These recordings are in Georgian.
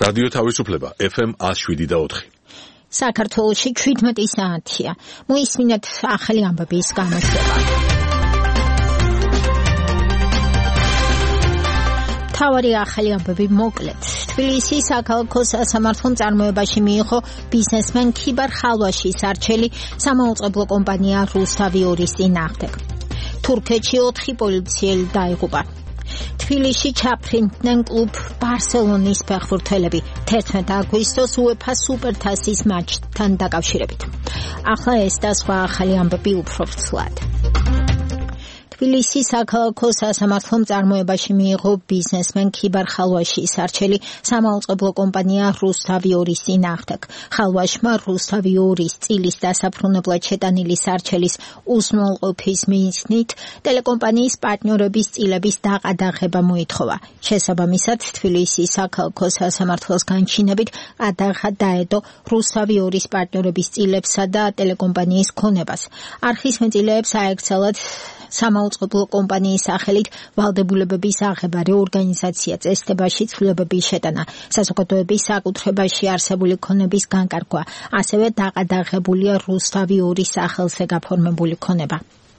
რადიო თავისუფლება FM 107.4. საქართველოში 17 საათია. მოისმინეთ ახალი ამბების განმავლობა. თავარი ახალი ამბები მოკლედ. თბილისის საქალაქო სასამართლომ წარმოებაში მიიღო ბიზნესმენ ქიბარ ხალვაშის არჩელი სამაუწყებლო კომპანია რუსთავიორის წინააღმდეგ. თურქეთში 4 პოლიციელი დაიღუპა. თბილისში ჩაფრინდნენ კლუბ ბარსელონის ფეხბურთელები 11 აგვისტოს UEFA სუპერთასის მატჩთან დაკავშირებით. ახლა ეს და სხვა ახალი ამბები უფრო ვრცლად. თბილისის საქალაქო სასამართლომ წარმოებაში მიიღო ბიზნესმენ ქიბარ ხალვაშის არჩელი სამაუწყებლო კომპანია რუსთავიორის წინააღმდეგ. ხალვაშმა რუსთავიორის წილის დასაფრუნებლად შეტანილი არჩელის უზრუნველყოფის მიზნით ტელეკომპანიის პარტნიორების წილების დაყადაღება მოითხოვა. შესაბამისად, თბილისის საქალაქო სასამართლოს განჩინებით ყადაღა დაედო რუსთავიორის პარტნიორების წილებსა და ტელეკომპანიის ქონებას. არხის მეტილეებს აეკრძალათ სამაუწყებლო კომპანიის სახელით ვალდებულებების აღება, რეორგანიზაცია, წესდებაში ცვლილებების შეტანა, საზოგადოების საკუთრებაში არსებული ქონების განკარგვა, ასევე დაყადაღებულია რუსთავიორის სახელზე გაფორმებული ქონება.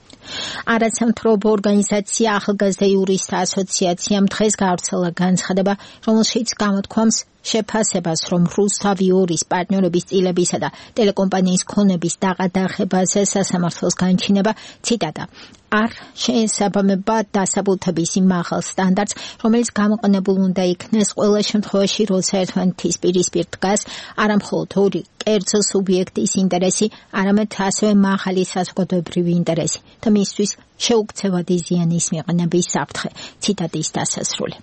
არასამთავრობო ორგანიზაცია ახალგაზრდა იურისტთა ასოციაციამ დღეს გავრცელა განცხადება, რომელშიც გამოთქვამს შეფასებას, რომ რუსთავიორის პარტნიორების წილებისა და ტელეკომპანიის ქონების დაყადაღებაზე სასამართლოს განჩინება, ციტატა, არ შეესაბამება დასაბუთების იმ მაღალ სტანდარტს, რომელიც გამოყენებულ უნდა იქნეს ყველა შემთხვევაში, როცა ერთმანეთის პირისპირ დგას არა მხოლოდ ორი კერძო სუბიექტის ინტერესი, არამედ ასევე მაღალი საზოგადოებრივი ინტერესი და მისთვის შეუქცევადი ზიანის მიყენების საფრთხე. ციტატის დასასრული.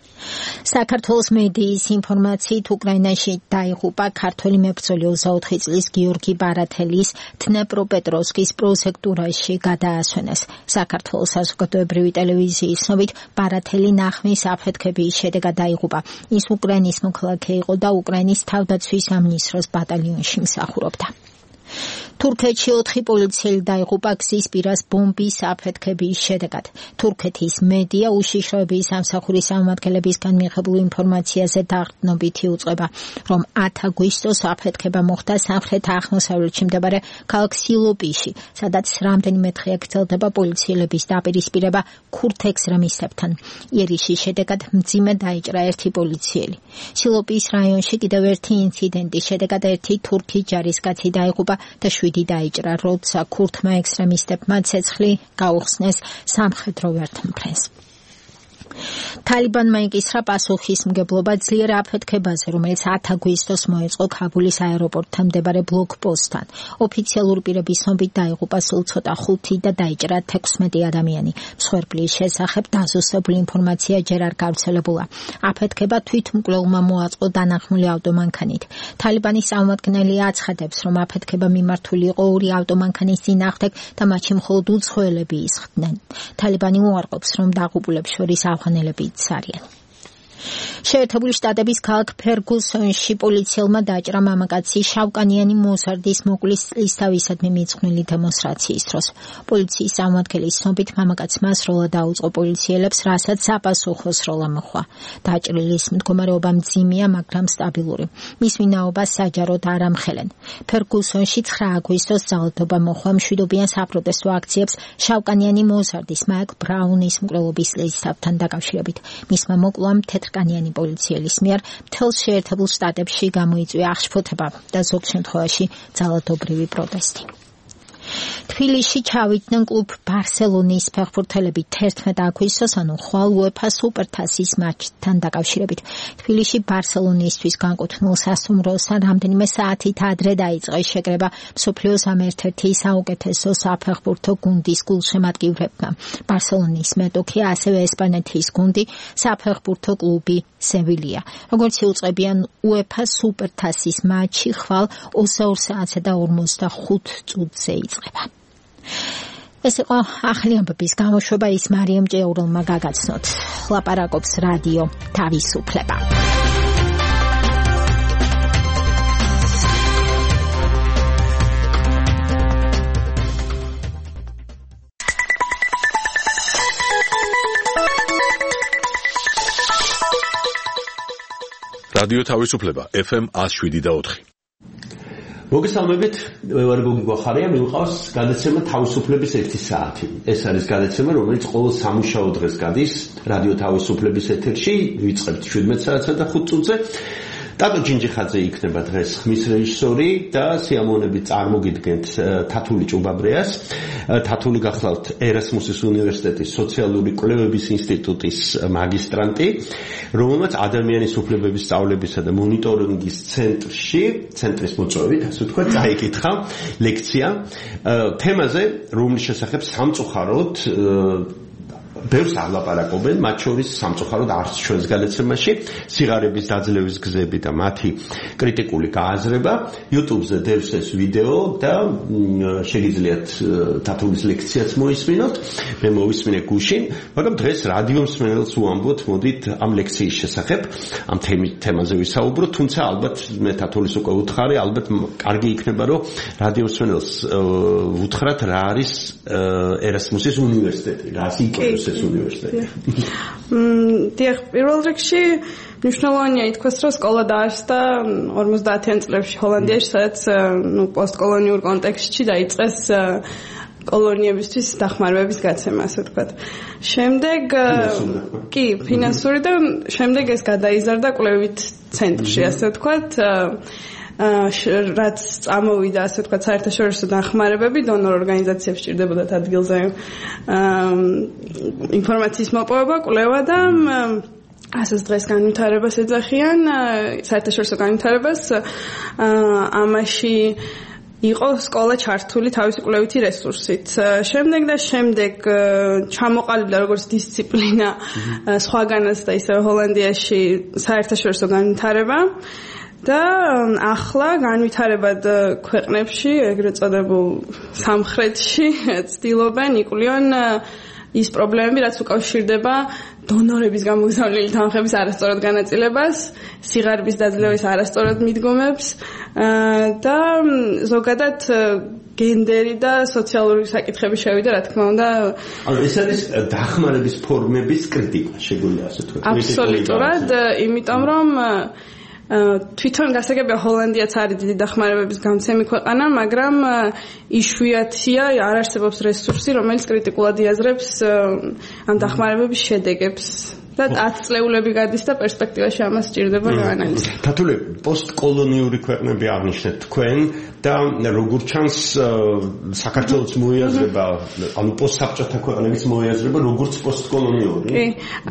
საქართველოს მედიის ინფორმაციით უკრაინაში დაიღუპა ქართველი მებრძოლი 24 წლის გიორგი ბარათელის დნეპროპეტროვსკის პროსექტურაში გადაასვენეს. საქართველოს საზოგადოებრივი ტელევიზიის ცნობით, ბარათელი ნახვის აფეთქების შედეგად დაიღუპა. ის უკრაინის მოქალაქე იყო და უკრაინის თავდაცვის სამინისტროს ბატალიონში მსახურობდა. თურქეთში 4 პოლიციელი დაიღუპა გზის პირას ბომბის აფეთქების შედეგად. თურქეთის მედია უშიშროების სამსახურის წარმომადგენლებისგან მიღებულ ინფორმაციაზე დაყრდნობითი უწყება, რომ 10 აგვისტოს აფეთქება მოხდა სამხრეთ-აღმოსავლეთში მდებარე ქალაქ სილოპიში, სადაც რამდენიმე დღე გრძელდება პოლიციელების დაპირისპირება ქურთ ექსტრემისტებთან. იერიშის შედეგად მძიმე დაიჭრა 1 პოლიციელი. სილოპის რაიონში კიდევ ერთი ინციდენტის შედეგად 1 თურქი ჯარისკაცი დაიღუპა და 7 დაიჭრა, როცა ქურთმა ექსტრემისტებმა ცეცხლი გაუხსნეს სამხედრო ვერტმფრენს. თალიბანმა იკისრა პასუხისმგებლობა ძლიერ აფეთქებაზე, რომელიც 10 აგვისტოს მოეწყო ქაბულის აეროპორტთან მდებარე ბლოკპოსტთან. ოფიციალური პირების ცნობით დაიღუპა სულ ცოტა 5 და დაიჭრა 16 ადამიანი. მსხვერპლის შესახებ დაზუსტებული ინფორმაცია ჯერ არ გავრცელებულა. აფეთქება თვითმკვლელმა მოაწყო დანახმული ავტომანქანით. თალიბანის წარმომადგენელი აცხადებს, რომ აფეთქება მიმართული იყო 2 ავტომანქანის წინააღმდეგ და მათში მხოლოდ უცხოელები ისხდნენ. თალიბანი უარყოფს, რომ დაღუპულებს შორის ავღანელებიც არიან. შეერთებული შტატების ქალაქ ფერგუსონში პოლიციელმა დაჭრა მამაკაცი შავკანიანი მოზარდის მოკვლის წლისთავისადმი მიძღვნილი დემონსტრაციის დროს. პოლიციის წარმომადგენლის ცნობით, მამაკაცმა სროლა დაუწყო პოლიციელებს, რასაც საპასუხო სროლა მოჰყვა. დაჭრილის მდგომარეობა მძიმეა, მაგრამ სტაბილური. მის ვინაობას საჯაროდ არ ამხელენ. ფერგუსონში 9 აგვისტოს ძალადობა მოჰყვა მშვიდობიან საპროტესტო აქციებს შავკანიანი მოზარდის მაიკლ ბრაუნის მკვლელობის წლისთავთან დაკავშირებით. მისმა მოკლამ თეთრკანიანი პოლიციელის მიერ მთელს შეერთებულ შტატებში გამოიწვია აღშფოთება და ზოგ შემთხვევაში ძალადობრივი პროტესტი. თბილისში ჩავიდნენ კლუბ ბარსელონის ფეხბურთელები 11 აგვისტოს, ანუ ხვალ UEFA სუპერთასის მატჩთან დაკავშირებით. თბილისში ბარსელონისთვის განკუთვნილ სასტუმროსთან რამდენიმე საათით ადრე დაიწყო შეკრება მსოფლიოს ერთ-ერთი საუკეთესო საფეხბურთო გუნდის გულშემატკივრებმა. ბარსელონის მეტოქი, ასევე ესპანეთის გუნდი, საფეხბურთო კლუბი სევილია. როგორც იუწყებიან, UEFA სუპერთასის მატჩი ხვალ 22 საათსა და 45 წუთზე იწყება. ეს იყო ახალი ამბების გამოშვება, ის მარიამ ჭეურელმა გაგაცნოთ. ლაპარაკობს რადიო თავისუფლება. რადიო თავისუფლება FM 107.4. მოგესალმებით, მე ვარ გოგი გვახარია, მივყავს გადაცემა თავისუფლების 1 საათი. ეს არის გადაცემა, რომელიც ყოველ სამუშაო დღეს გადის რადიო თავისუფლების ეთერში, ვიწყებთ 17 საათსა და 5 წუთზე. ტატო ჯინჯიხაძე იქნება დღეს ხმის რეჟისორი და სიამოვნებით წარმოგიდგენთ თათული ჭუბაბრეას. თათული გახლავთ ერასმუსის უნივერსიტეტის სოციალური კვლევების ინსტიტუტის მაგისტრანტი, რომელმაც ადამიანის უფლებების სწავლებისა და მონიტორინგის ცენტრის მოწვევით, ასე ვთქვათ, წაიკითხა ლექცია თემაზე, რომლის შესახებ სამწუხაროდ ბევრს ალაპარაკობენ, მათ შორის სამწუხაროდ არც ჩვენს გადაცემაში, სიღარიბის დაძლევის გზები და მათი კრიტიკული გააზრება. YouTube-ზე დევს ეს ვიდეო და შეგიძლიათ თათულის ლექციაც მოისმინოთ. მე მოვისმინე გუშინ, მაგრამ დღეს რადიო მსმენელს უამბობთ, მოდით ამ ლექციის შესახებ, ამ თემაზე ვისაუბროთ, თუმცა ალბათ მე თათულის უკვე უთხარი, ალბათ კარგი იქნება, რომ რადიო მსმენელს უთხრათ, რა არის ერასმუსის უნივერსიტეტი, რას იკეთებს ეს უნივერსიტეტი. დიახ, პირველ რიგში მნიშვნელოვანია ითქვას, რომ სკოლა დაარსდა 50-იან წლებში ჰოლანდიაში, სადაც პოსტკოლონიურ კონტექსტში დაიწყეს კოლონიებისთვის დახმარებების გაცემა, ასე ვთქვათ. შემდეგ კი, ფინანსური და შემდეგ ეს გადაიზარდა კვლევით ცენტრში, ასე ვთქვათ. რაც წამოვიდა, ასე ვთქვათ, საერთაშორისო დახმარებები დონორ ორგანიზაციებს სჭირდებოდათ ადგილზე ინფორმაციის მოპოვება, კვლევა და ასეც დღეს განვითარებას ეძახიან, საერთაშორისო განვითარებას. ამაში იყო სკოლა ჩართული თავისი კვლევითი რესურსით. შემდეგ ჩამოყალიბდა როგორც დისციპლინა სხვაგანაც და ისევ ჰოლანდიაში საერთაშორისო განვითარება. და ახლა განვითარებად ქვეყნებში, ეგრეთ წოდებულ სამხრეთში ცდილობენ იკვლიონ ის პრობლემები, რაც უკავშირდება დონორების გამოგზავნილი თანხების არასწორად განაწილებას, სიღარიბის დაძლევის არასწორად მიდგომებს და ზოგადად გენდერი და სოციალური საკითხები შევიდა, რა თქმა უნდა. ანუ ეს არის დახმარების ფორმების კრიტიკა, შეგვიძლია ასე ვთქვათ. აბსოლუტურად, იმიტომ რომ თვითონ გასაგებია ჰოლანდიაც არის დიდი დახმარებების გამცემი ქვეყანა, მაგრამ იშვიათია, არ არსებობს რესურსი, რომელიც კრიტიკულად იაზრებს ამ დახმარებების შედეგებს. და 10 წლეულები გადის და პერსპექტივაში ამას სჭირდება გაანალიზება. თათული პოსტკოლონიური ქვეყნები აღნიშნეთ თქვენ და როგორც ჩანს საქართველოს მოიაზრება, ანუ პოსტსაბჭოთა ქვეყნებიც მოიაზრება როგორც პოსტკოლონიური. კი.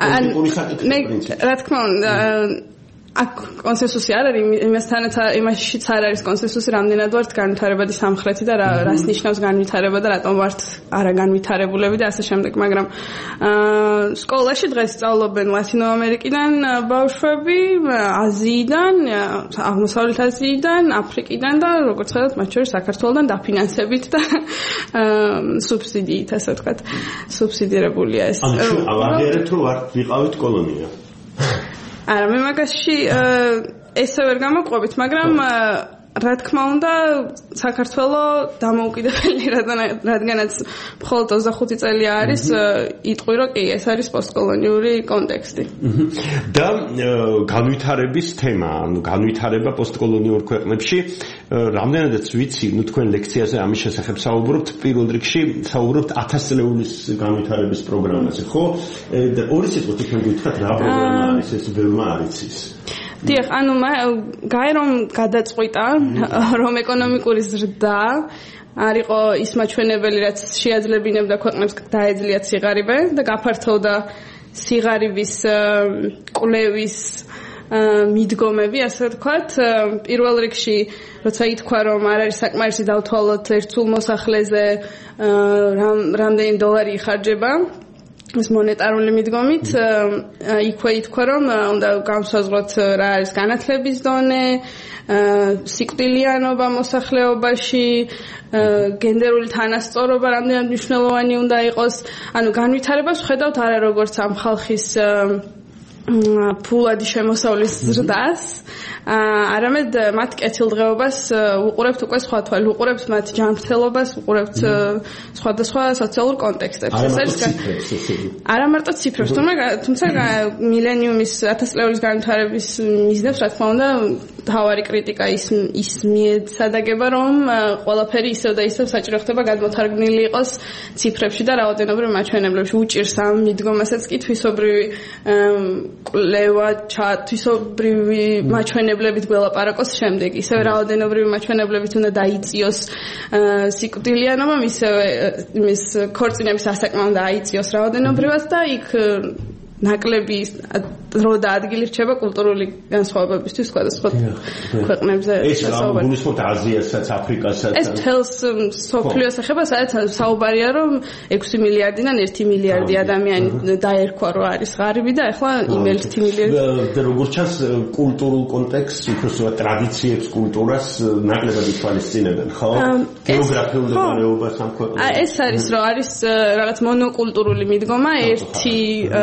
რა თქმა უნდა, აქ კონსენსუსი არ არის, იმაშიც არ არის კონსენსუსი, რამდენად ვართ განვითარებადი სამხრეთი და რას ნიშნავს განვითარება და რატომ ვართ არაგანვითარებულები და ასე შემდეგ, მაგრამ სკოლაში დღეს სწავლობენ ლათინო ამერიკიდან ბავშვები, აზიიდან, აღმოსავლეთ აზიიდან, აფრიკიდან და როგორც ხედავთ, მათ შორის საქართველოდან დაფინანსებით და სუბსიდიით, ასე ვთქვათ, სუბსიდირებულია ეს. ანუ ჩვენ ავაღიარებთ, რომ ვართ ვიყავით კოლონია. არა, მე მაგაში ესე ვერ გამოვყვებით, მაგრამ რა თქმა უნდა, საქართველოს დამოუკიდებელი, რადგანაც მხოლოდ 25 წელი არის, იტყვი, რომ კი, ეს არის პოსტკოლონიური კონტექსტი. და განვითარების თემა, ანუ განვითარება პოსტკოლონიურ ქვეყნებში, რამდენადაც ვიცი, თქვენ ლექციაზე ამის შესახებ საუბრობთ, პირველ რიგში საუბრობთ 1000 წლეულის განვითარების პროგრამაზე, ხო? და ორი სიტყვით თქვენ გითხრათ, რა პროგრამა არის ეს, ბევრმა არ იცის. დიახ, ანუ რომ გადაწყვიტა, რომ ეკონომიკური ზრდა არ იყო ის მაჩვენებელი, რაც შეაძლებინებდა ქვეყნებს დაეძლიათ სიღარიბე და გაფართოვდა სიღარიბის კვლევის მიდგომები, ასე ვთქვათ. პირველ რიგში, როცა ითქვა, რომ არ არის საკმარისი დავთვალოთ ერთსულ მოსახლეზე რამდენი დოლარი იხარჯება ეს მონეტარული მიდგომით, იქვე ითქვა, რომ უნდა განსაზღვროთ რა არის განათლების დონე, სიკვდილიანობა მოსახლეობაში, გენდერული თანასწორობა რამდენად მნიშვნელოვანი უნდა იყოს. ანუ განვითარებას ვხედავთ არა როგორც ამ ხალხის ფულადი შემოსავლის ზრდას არამედ მათ კეთილდღეობას უყურებთ უკვე სხვა თვალით, უყურებთ მათ ჯანმრთელობას, უყურებთ სხვადასხვა სოციალურ კონტექსტებს. არა მარტო ციფრებს, თუმცა მილენიუმის 1000 წლეულის განვითარების მიზნებს, რა თქმა უნდა, თავარი კრიტიკა ის მიეცადაგება, რომ ყველაფერი ისევ და ისევ საჭირო ხდება გადმოთარგმნილი იყოს ციფრებში და რაოდენობრივ მაჩვენებლებში. უჭირს ამ მიდგომასაც კი თვისობრივი კვლევა, თვისობრივი მაჩვენებლებით გველაპარაკოს შემდეგ. ისევ რაოდენობრივი მაჩვენებლებით უნდა დაიწიოს სიკვდილიანობა, ისევე იმის ქორწინების ასაკმა უნდა აიწიოს რაოდენობრივად და იქ ნაკლები დრო და ადგილი რჩება კულტურული განსხვავებებისთვის სხვადასხვა ქვეყნებზე. ეს გულისხმობთ აზიასაც, აფრიკასაც. ეს თელს სოფლიოს ეხება, სადაც საუბარია, რომ 6 მილიარდიდან 1 მილიარდი ადამიანი დაერქვა, რომ არის ღარიბი და ახლა იმ 1 მილიარდი. და როგორც ჩანს, კულტურულ კონტექსტს, უბრალოდ ტრადიციებს, კულტურას ნაკლებად ითვალისწინებენ, ხო? გეოგრაფიულ მდებარეობას ამ ქვეყნებში. ეს არის, რომ არის რაღაც მონოკულტურული მიდგომა, ერთი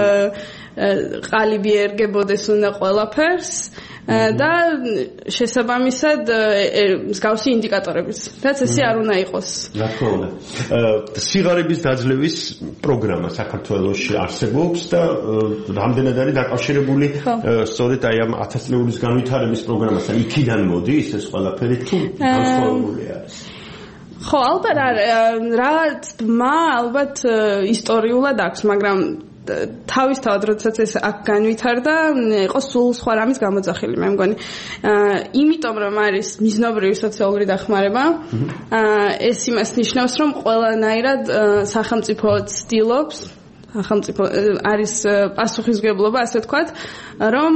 ყალიბი ერგებოდეს უნდა ყველაფერს და შესაბამისად მსგავსი ინდიკატორებიც. რაც ესე არ უნდა იყოს. რა თქმა უნდა. სიღარიბის დაძლევის პროგრამა საქართველოში არსებობს და რამდენად არის დაკავშირებული სწორედ აი ამ 1000 წლეულის განვითარების პროგრამასთან. იქიდან მოდის ეს ყველაფერი თუ განსხვავებული არის? ხო, ალბათ რაღაც ალბათ ისტორიულად აქვს, მაგრამ თავისთავად როდესაც ეს აქ განვითარდა, იყო სულ სხვა რამის გამოძახილი, მე მგონი. იმიტომ რომ არის მიზნობრივი სოციალური დახმარება, ეს იმას ნიშნავს, რომ ყველანაირად სახელმწიფო ცდილობს, სახელმწიფო არის პასუხისმგებლობა, ასე ვთქვათ, რომ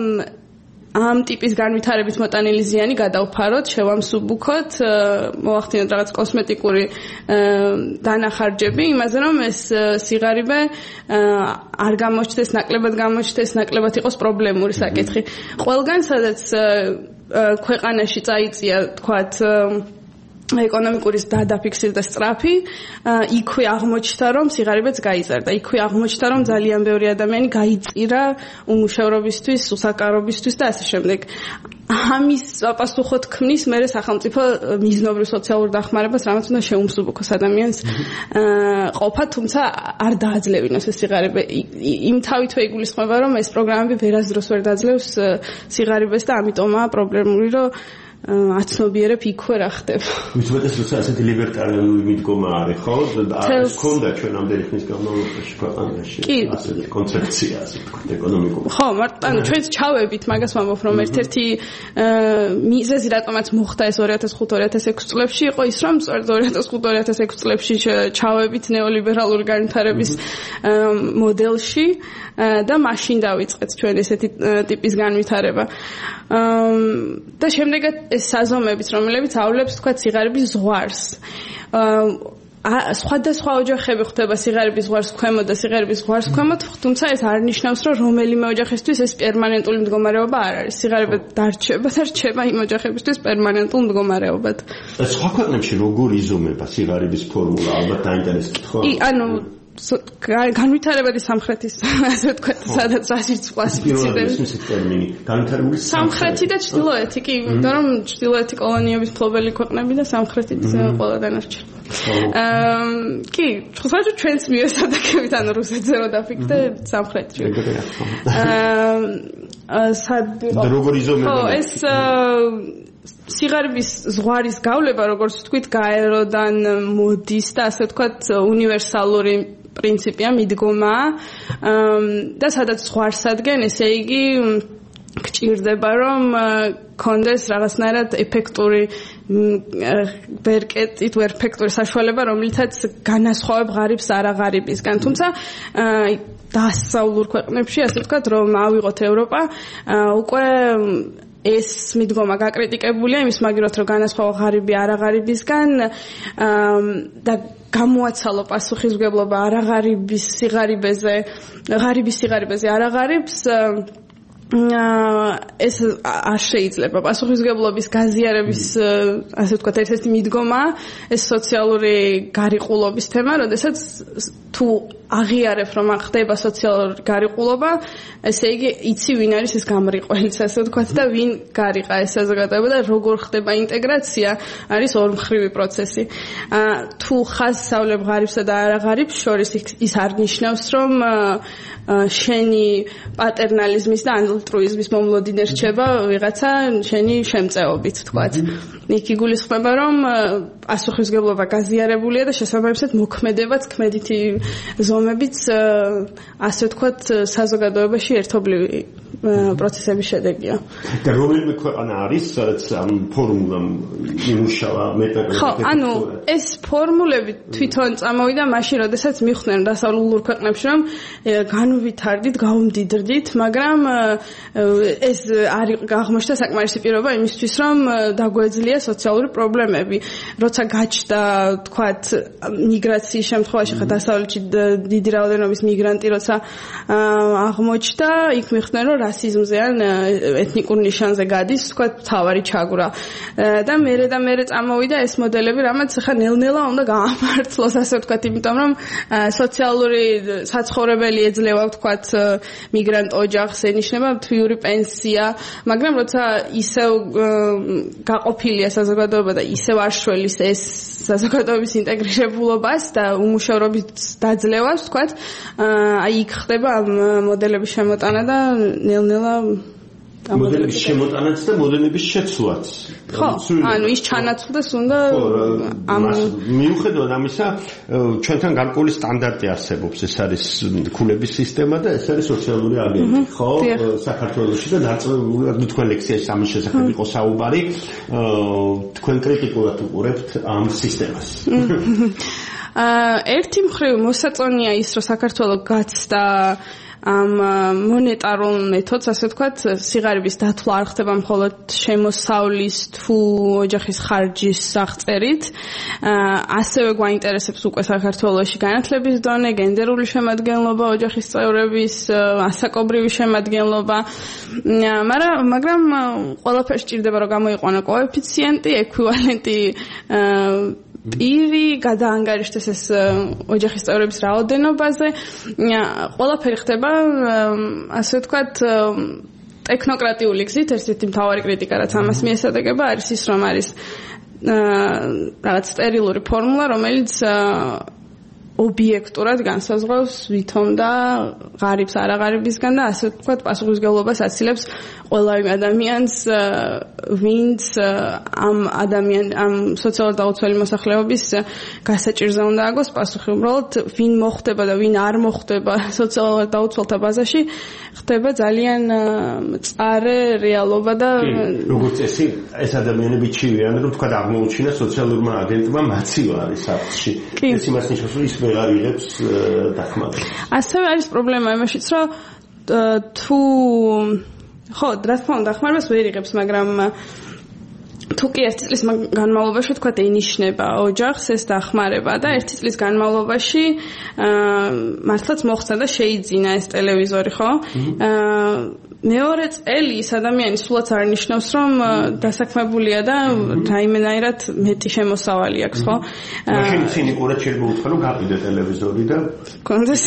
ამ ტიპის განვითარების მოტანილი ზიანი გადავფაროთ, შევამსუბუქოთ, მოახდინოთ რაღაც კოსმეტიკური დანახარჯები, იმაზე რომ ეს სიღარიბე არ გამოჩნდეს, ნაკლებად გამოჩნდეს, ნაკლებად იყოს პრობლემური საკითხი. ყველგან, სადაც ქვეყანაში წაიწია, თქვათ, ეკონომიკური დაფიქსირდა სწრაფი, იქვე აღმოჩნდა, რომ სიღარიბეც გაიზარდა. იქვე აღმოჩნდა, რომ ძალიან ბევრი ადამიანი გაიწირა უმუშევრობისთვის, უსაკარობისთვის და ასე შემდეგ. ამის პასუხოდ ქმნის მერე სახელმწიფო მიზნობრივ სოციალურ დახმარებას, რამაც უნდა შეუმსუბუქოს ადამიანს ყოფა, თუმცა არ დააძლევინოს ეს სიღარიბე. იმ თავითვე იგულისხმება, რომ ეს პროგრამები ვერასდროს ვერ დაძლევს სიღარიბეს და ამიტომაა პრობლემური, რომ აცნობიერებ იქვე რა ხდება. უცბეტეს როცა ასეთი ლიბერტარიული მიდგომა არის, ხო? ეს ქონდა ჩვენ ამდენი ხნის განმავლობაში ქვეყანაში. ასეთი კონცეფცია, ასე ვთქვათ, ეკონომიკური. ხო, ანუ ჩვენც ჩავებით, მაგას ვამბობ, რომ ერთ-ერთი მიზეზი რატომაც მოხდა ეს 2005-2006 წლებში იყო ის, რომ სწორედ 2005-2006 წლებში ჩავებით ნეოლიბერალური განვითარების მოდელში და მაშინ დავიწყეთ ჩვენ ესეთი ტიპის განვითარება. და შემდეგაც ეს საზომებიც, რომლებიც აავლებს, თქვათ, სიღარიბის ზღვარს. სხვადასხვა ოჯახები ხდება სიღარიბის ზღვარს ქვემოთ და სიღარიბის ზღვარს ქვემოთ, თუმცა ეს არ ნიშნავს, რომ რომელიმე ოჯახისთვის ეს პერმანენტული მდგომარეობა არ არის. სიღარიბე დარჩება და რჩება იმ ოჯახებისთვის პერმანენტულ მდგომარეობად. სხვა ქვეყნებში როგორ იზომება სიღარიბის ფორმულა? ალბათ დაინტერესებთ, ხო? ანუ განვითარებადი სამხრეთის, ასე ვთქვათ, სადაც რაშიც კლასიფიცირდება. ის ტერმინი, განვითარებული სამხრეთი და ჩრდილოეთი, კი, იმიტომ რომ ჩრდილოეთი კოლონიების მფლობელი ქვეყნები და სამხრეთით ყველა დანარჩენი. კი, ხოსაჭო ჩვენც მიესადაგებით, ანუ რუსეთზე რო დაფიქრდე, სამხრეთში. როგორ იზომება? ხო, ეს სიღარიბის ზღვარის გავლება, როგორც ვთქვით, გაეროდან მოდის და ასე ვთქვათ, უნივერსალური პრინციპია, მიდგომაა და სადაც ზღვარს ადგენ, ესე იგი გჭირდება, რომ კონდეს რაღაცნაირად ეფექტური ბერკეტით ეფექტური საშუალება, რომლითაც განასხვავებ ღარიბს არაღარიბისგან. თუმცა დასავლურ ქვეყნებში, ასე ვთქვათ, რომ ავიღოთ ევროპა, უკვე ეს მიდგომა გაკრიტიკებულია იმის მაგივრად, რომ განასხვავა ღარიბი არაღარიბისგან და გამოაცალო პასუხისმგებლობა არაღარიბის სიღარიბეზე, ღარიბის სიღარიბეზე არაღარიბს ეს არ შეიძლება პასუხისმგებლობის გაზიარების ასე ვთქვათ ერთ-ერთი მიდგომა ეს სოციალური გარიყულობის თემა, როდესაც თუ აღიარებ რომ ხდება სოციალური გარიყულობა, ესე იგი იცი ვინ არის ეს გამრიყველიც ასე ვთქვათ და ვინ გარიყა ეს საზოგადოება და როგორ ხდება ინტეგრაცია არის ორმხრივი პროცესი. თუ ხაზსავლებ ღარიბსა და არაღარიბს შორის ის არ ნიშნავს რომ შენი პატერნალიზმის და ალტრუიზმის მომლოდინე რჩება ვიღაცა შენი შემწეობით ვთქვათ. იქ იგულისხმება რომ პასუხისმგებლობა გაზიარებულია და შესაბამისად მოქმედებაც ქმედითი ზომებიც ასე ვთქვათ საზოგადოებაში ერთობლივი პროცესების შედეგია. და რომელიმე ქვეყანა არის სადაც ამ ფორმულამ იმუშავა მეტად ხო, ანუ ეს ფორმულები თვითონ წამოვიდა მაშინ, როდესაც მიხვდნენ დასავლურ ქვეყნებში რომ განვითარდით, გავუმდიდრდით, მაგრამ ეს არ აღმოჩნდა საკმარისი პირობა იმისთვის რომ დაგვეძლია სოციალური პრობლემები. როცა გაჩნდა, თქვათ, მიგრაციის შემთხვევაში ხა დასავლეთში დიდი რაოდენობის მიგრანტი როცა აღმოჩნდა, იქ მიხვდნენ რომ რასიზმზე ან ეთნიკურ ნიშანზე გადის, თქვათ, თავარი ჩაგვრა. და მერე წამოვიდა ეს მოდელები, რამაც ხა ნელ-ნელა უნდა გაამართლოს, ასე ვთქვათ, იმიტომ რომ სოციალური საცხოვრებელი ეძლევა, ვთქვათ, მიგრანტ ოჯახს, ენიშნება თვიური პენსია, მაგრამ როცა ისევ გაყოფილია საზოგადოება და ისევ არ შველის ეს საზოგადოების ინტეგრირებულობას და უმუშევრობის დაძლევას, ვთქვათ, აი იქ ხდება ამ მოდელების შემოტანა და ნელ-ნელა მოდელების შემოტანაც და მოდელების შეცვლაც. ხო, ანუ ის ჩანაცვლდეს უნდა ამ მიუხედავად ამისა, ჩვენთან გარკვეული სტანდარტი არსებობს, ეს არის ქულების სისტემა და ეს არის სოციალური აგენტი, ხო? საქართველოში და დაწყებულად თქვენ ლექციაში ამის შესახებ იყო საუბარი, თქვენ კრიტიკულად უყურებთ ამ სისტემას. ერთი მხრივ მოსაწონია ის, რომ საქართველოს გაცდა ამ მონეტარულ მეთოდს, ასე ვთქვათ, სიღარიბის დათვლა არ ხდება მხოლოდ შემოსავლის თუ ოჯახის ხარჯის აღწერით, ასევე გვაინტერესებს უკვე საქართველოში განათლების დონე, გენდერული შემადგენლობა, ოჯახის წევრების, ასაკობრივი შემადგენლობა, მაგრამ ყველაფერს სჭირდება რომ გამოიყვანო კოეფიციენტი, ექვივალენტი პირი გადაანგარიშდეს ეს ოჯახის წევრების რაოდენობაზე. ყველაფერი ხდება ასე ვთქვათ ტექნოკრატიული გზით. ერთ-ერთი მთავარი კრიტიკა რაც ამას მიესადაგება არის ის რომ არის რაღაც სტერილური ფორმულა რომელიც ობიექტურად განსაზღვრავს ვითომ და ღარიბს არაღარიბისგან და ასე ვთქვათ პასუხისმგებლობას აცილებს ყველა იმ ადამიანს ვინც ამ სოციალურად დაუცველი მოსახლეობის გასაჭირზე უნდა აგოს პასუხი. უბრალოდ ვინ მოხდება და ვინ არ მოხდება სოციალურად დაუცველთა ბაზაში ხდება ძალიან მწარე რეალობა და როგორც წესი ეს ადამიანები ჩივიან რომ თქვა აღმოუჩინა სოციალურმა აგენტმა მაცივა არის საფში. ეს იმას ნიშნავს რომ ის ვეღარ იღებს დახმარებას. ასევე არის პრობლემა იმაშიც რომ თუ ხო, რა თქმა უნდა, დახმარებას ვერ იღებს, მაგრამ თუ კი ერთი წლის განმავლობაში ვთქვათ ენიშნება ოჯახს ეს დახმარება და ერთი წლის განმავლობაში მართლაც მოხდა და შეიძინა ეს ტელევიზორი, ხო? მეორე წელი ის ადამიანი სულაც არ ნიშნავს რომ დასაქმებულია და რაიმენაირად მეტი შემოსავალი აქვს, ხო? მაშინ ცინიკურად შეიძლება უთხრა რომ გაყიდე ტელევიზორი და კონდეს.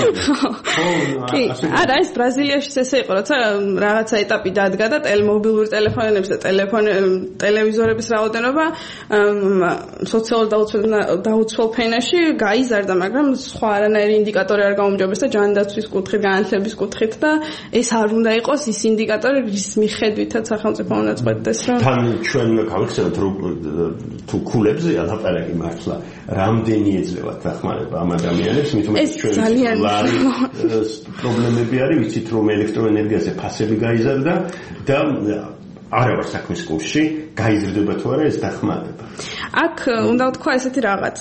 კი, არა, ეს ბრაზილიაშიც ესე იყო, როცა რაღაცა ეტაპი დადგა და მობილური ტელეფონების და ტელევიზორების რაოდენობა სოციალურ დაუცველ ფენაში გაიზარდა, მაგრამ სხვა არანაირი ინდიკატორი არ გაუმჯობეს და ჯანდაცვის კუთხით, განათლების კუთხით და ეს არ უნდა იყოს ის ინდიკატორი, რის მიხედვითაც სახელმწიფო უნდა წყვეტდეს, რომ თან ჩვენ გავიხსენოთ რომ თუ ქულებზე ალაპარაკი მართლა რამდენი ეძლევათ დახმარება ამ ადამიანებს, მithom ჩვენ ძალიან პრობლემები არის, ვიცით რომ ელექტროენერგიაზე ფასები გაიზარდა და არა ვარ საქმის კურსში, გაიზრდება თუ არა ეს დახმარება. აქ უნდა ვთქვა ესეთი რაღაც.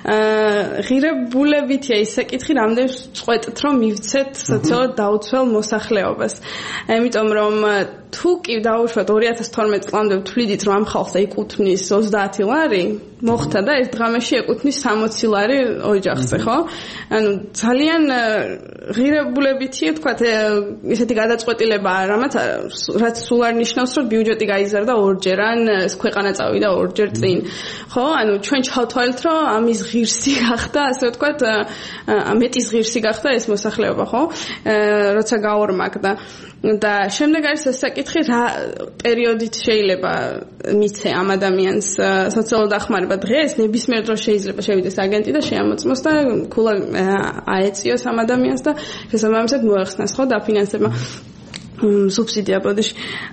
ღირებულებითია ის საკითხი, რამდენს წყვეტთ რომ მივცეთ სოციალურად დაუცველ მოსახლეობას. იმიტომ რომ თუ კი დავუშვათ 2012 წლამდე ვთვლიდით რომ ამ ხალხს ეკუთვნის 30 ლარი მოხდა და ეს დღამეში ეკუთვნის 60 ლარი ოჯახზე ხო? ანუ ძალიან ღირებულებითია თქვათ ესეთი გადაწყვეტილება რაც სულ არ ნიშნავს რომ ბიუჯეტი გაიზარდა ორჯერ ან ქვეყანა წავიდა ორჯერ წინ ხო? ანუ ჩვენ ჩავთვალეთ რომ ამის ღირსი გახდა ასე ვთქვათ მეტის ღირსი გახდა ეს მოსახლეობა ხო? როცა გაორმაგდა და შემდეგ არის ეს საკითხი რა პერიოდით შეიძლება მიცე ამ ადამიანს სოციალურ დახმარება დღეს ნებისმიერ დროს შეიძლება შევიდეს აგენტი და შეამოწმოს და ქულა აეციოს ამ ადამიანს და შესაბამისად მოეხსნას ხო დაფინანსება სუბსიდია ბოდიში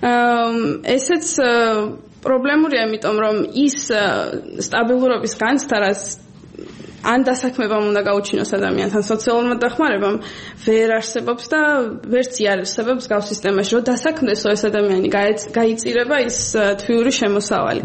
ესეც პრობლემურია იმიტომ რომ ის სტაბილურობის განცდა რაც ან დასაქმებამ უნდა გაუჩინოს ადამიანს, ან სოციალურმა დახმარებამ ვერ არსებობს და ვერც იარსებობს გავს სისტემაში, რომ დასაქმდესო ეს ადამიანი გაიწირება ის თვიური შემოსავალი.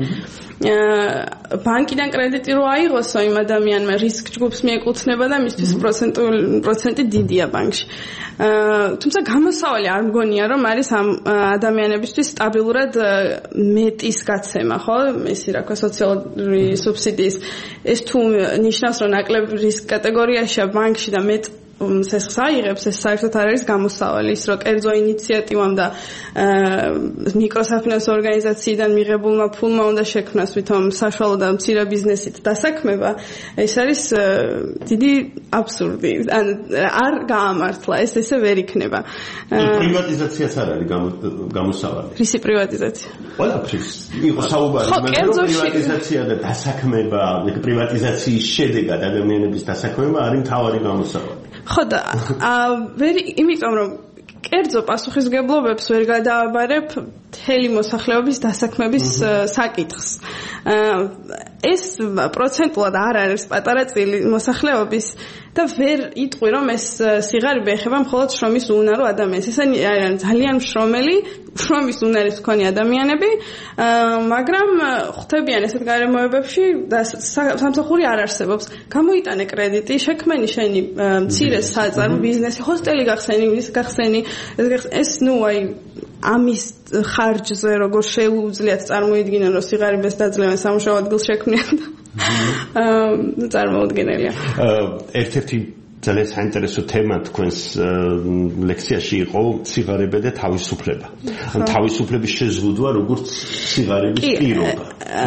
ბანკიდან კრედიტი რო აიღოსო იმ ადამიანმა რისკ ჯგუფს მიეკუთვნება და მისთვის პროცენტი დიდია ბანკში. თუმცა გამოსავალი არ მგონია რომ არის ამ ადამიანებისთვის სტაბილურად მეტის გაცემა, ხო? ისი რა ქვია სოციალური სუბსიდიის ეს თუ ნიშნავს რომ ნაკლებ რისკ კატეგორიაშია ბანკში და მეტ სესხს აიღებს ეს საერთოდ არ არის გამოსავალი ის რომ კერძო ინიციატივამ და მიკროსაფინანსო ორგანიზაციიდან მიღებულმა ფულმა უნდა შექმნას თვითონ საშუალო და მცირე ბიზნესით დასაქმება ეს არის დიდი აბსურდი ან არ გაამართლა ეს ესე ვერ იქნება პრივატიზაციაც არ არის გამოსავალი რისი პრივატიზაცია ყველაფრის იყო საუბარი პრივატიზაცია და დასაქმება პრივატიზაციის შედეგად ადამიანების დასაქმება არის მთავარი გამოსავალი ხო და იმიტომ რომ კერძო პასუხისმგებლობებს ვერ გადააბარებ მთელი მოსახლეობის დასაქმების საკითხს. ეს პროცენტულად არ არის პატარა წილი მოსახლეობის და ვერ იტყვი რომ ეს სიღარიბე ეხება მხოლოდ შრომის უუნარო ადამიანს. ესენი არიან ძალიან შრომელი, შრომის უნარის მქონე ადამიანები, მაგრამ ხვდებიან ესეთ გარემოებებში და სამსახური არ არსებობს. გამოიტანე კრედიტი, შექმენი შენი მცირე საწარმო ბიზნესი, ჰოსტელი გახსენი, ის გახსენი, ეს ნუ აი ამის ხარჯზე როგორ შეუძლიათ წარმოიდგინონ რომ სიღარიბეს დაძლევენ სამუშაო ადგილს შექმნიან და წარმოუდგენელია. ერთ-ერთი ძალიან საინტერესო თემა თქვენს ლექციაში იყო სიღარიბე და თავისუფლება. ან თავისუფლების შეზღუდვა როგორც სიღარიბის პირობა.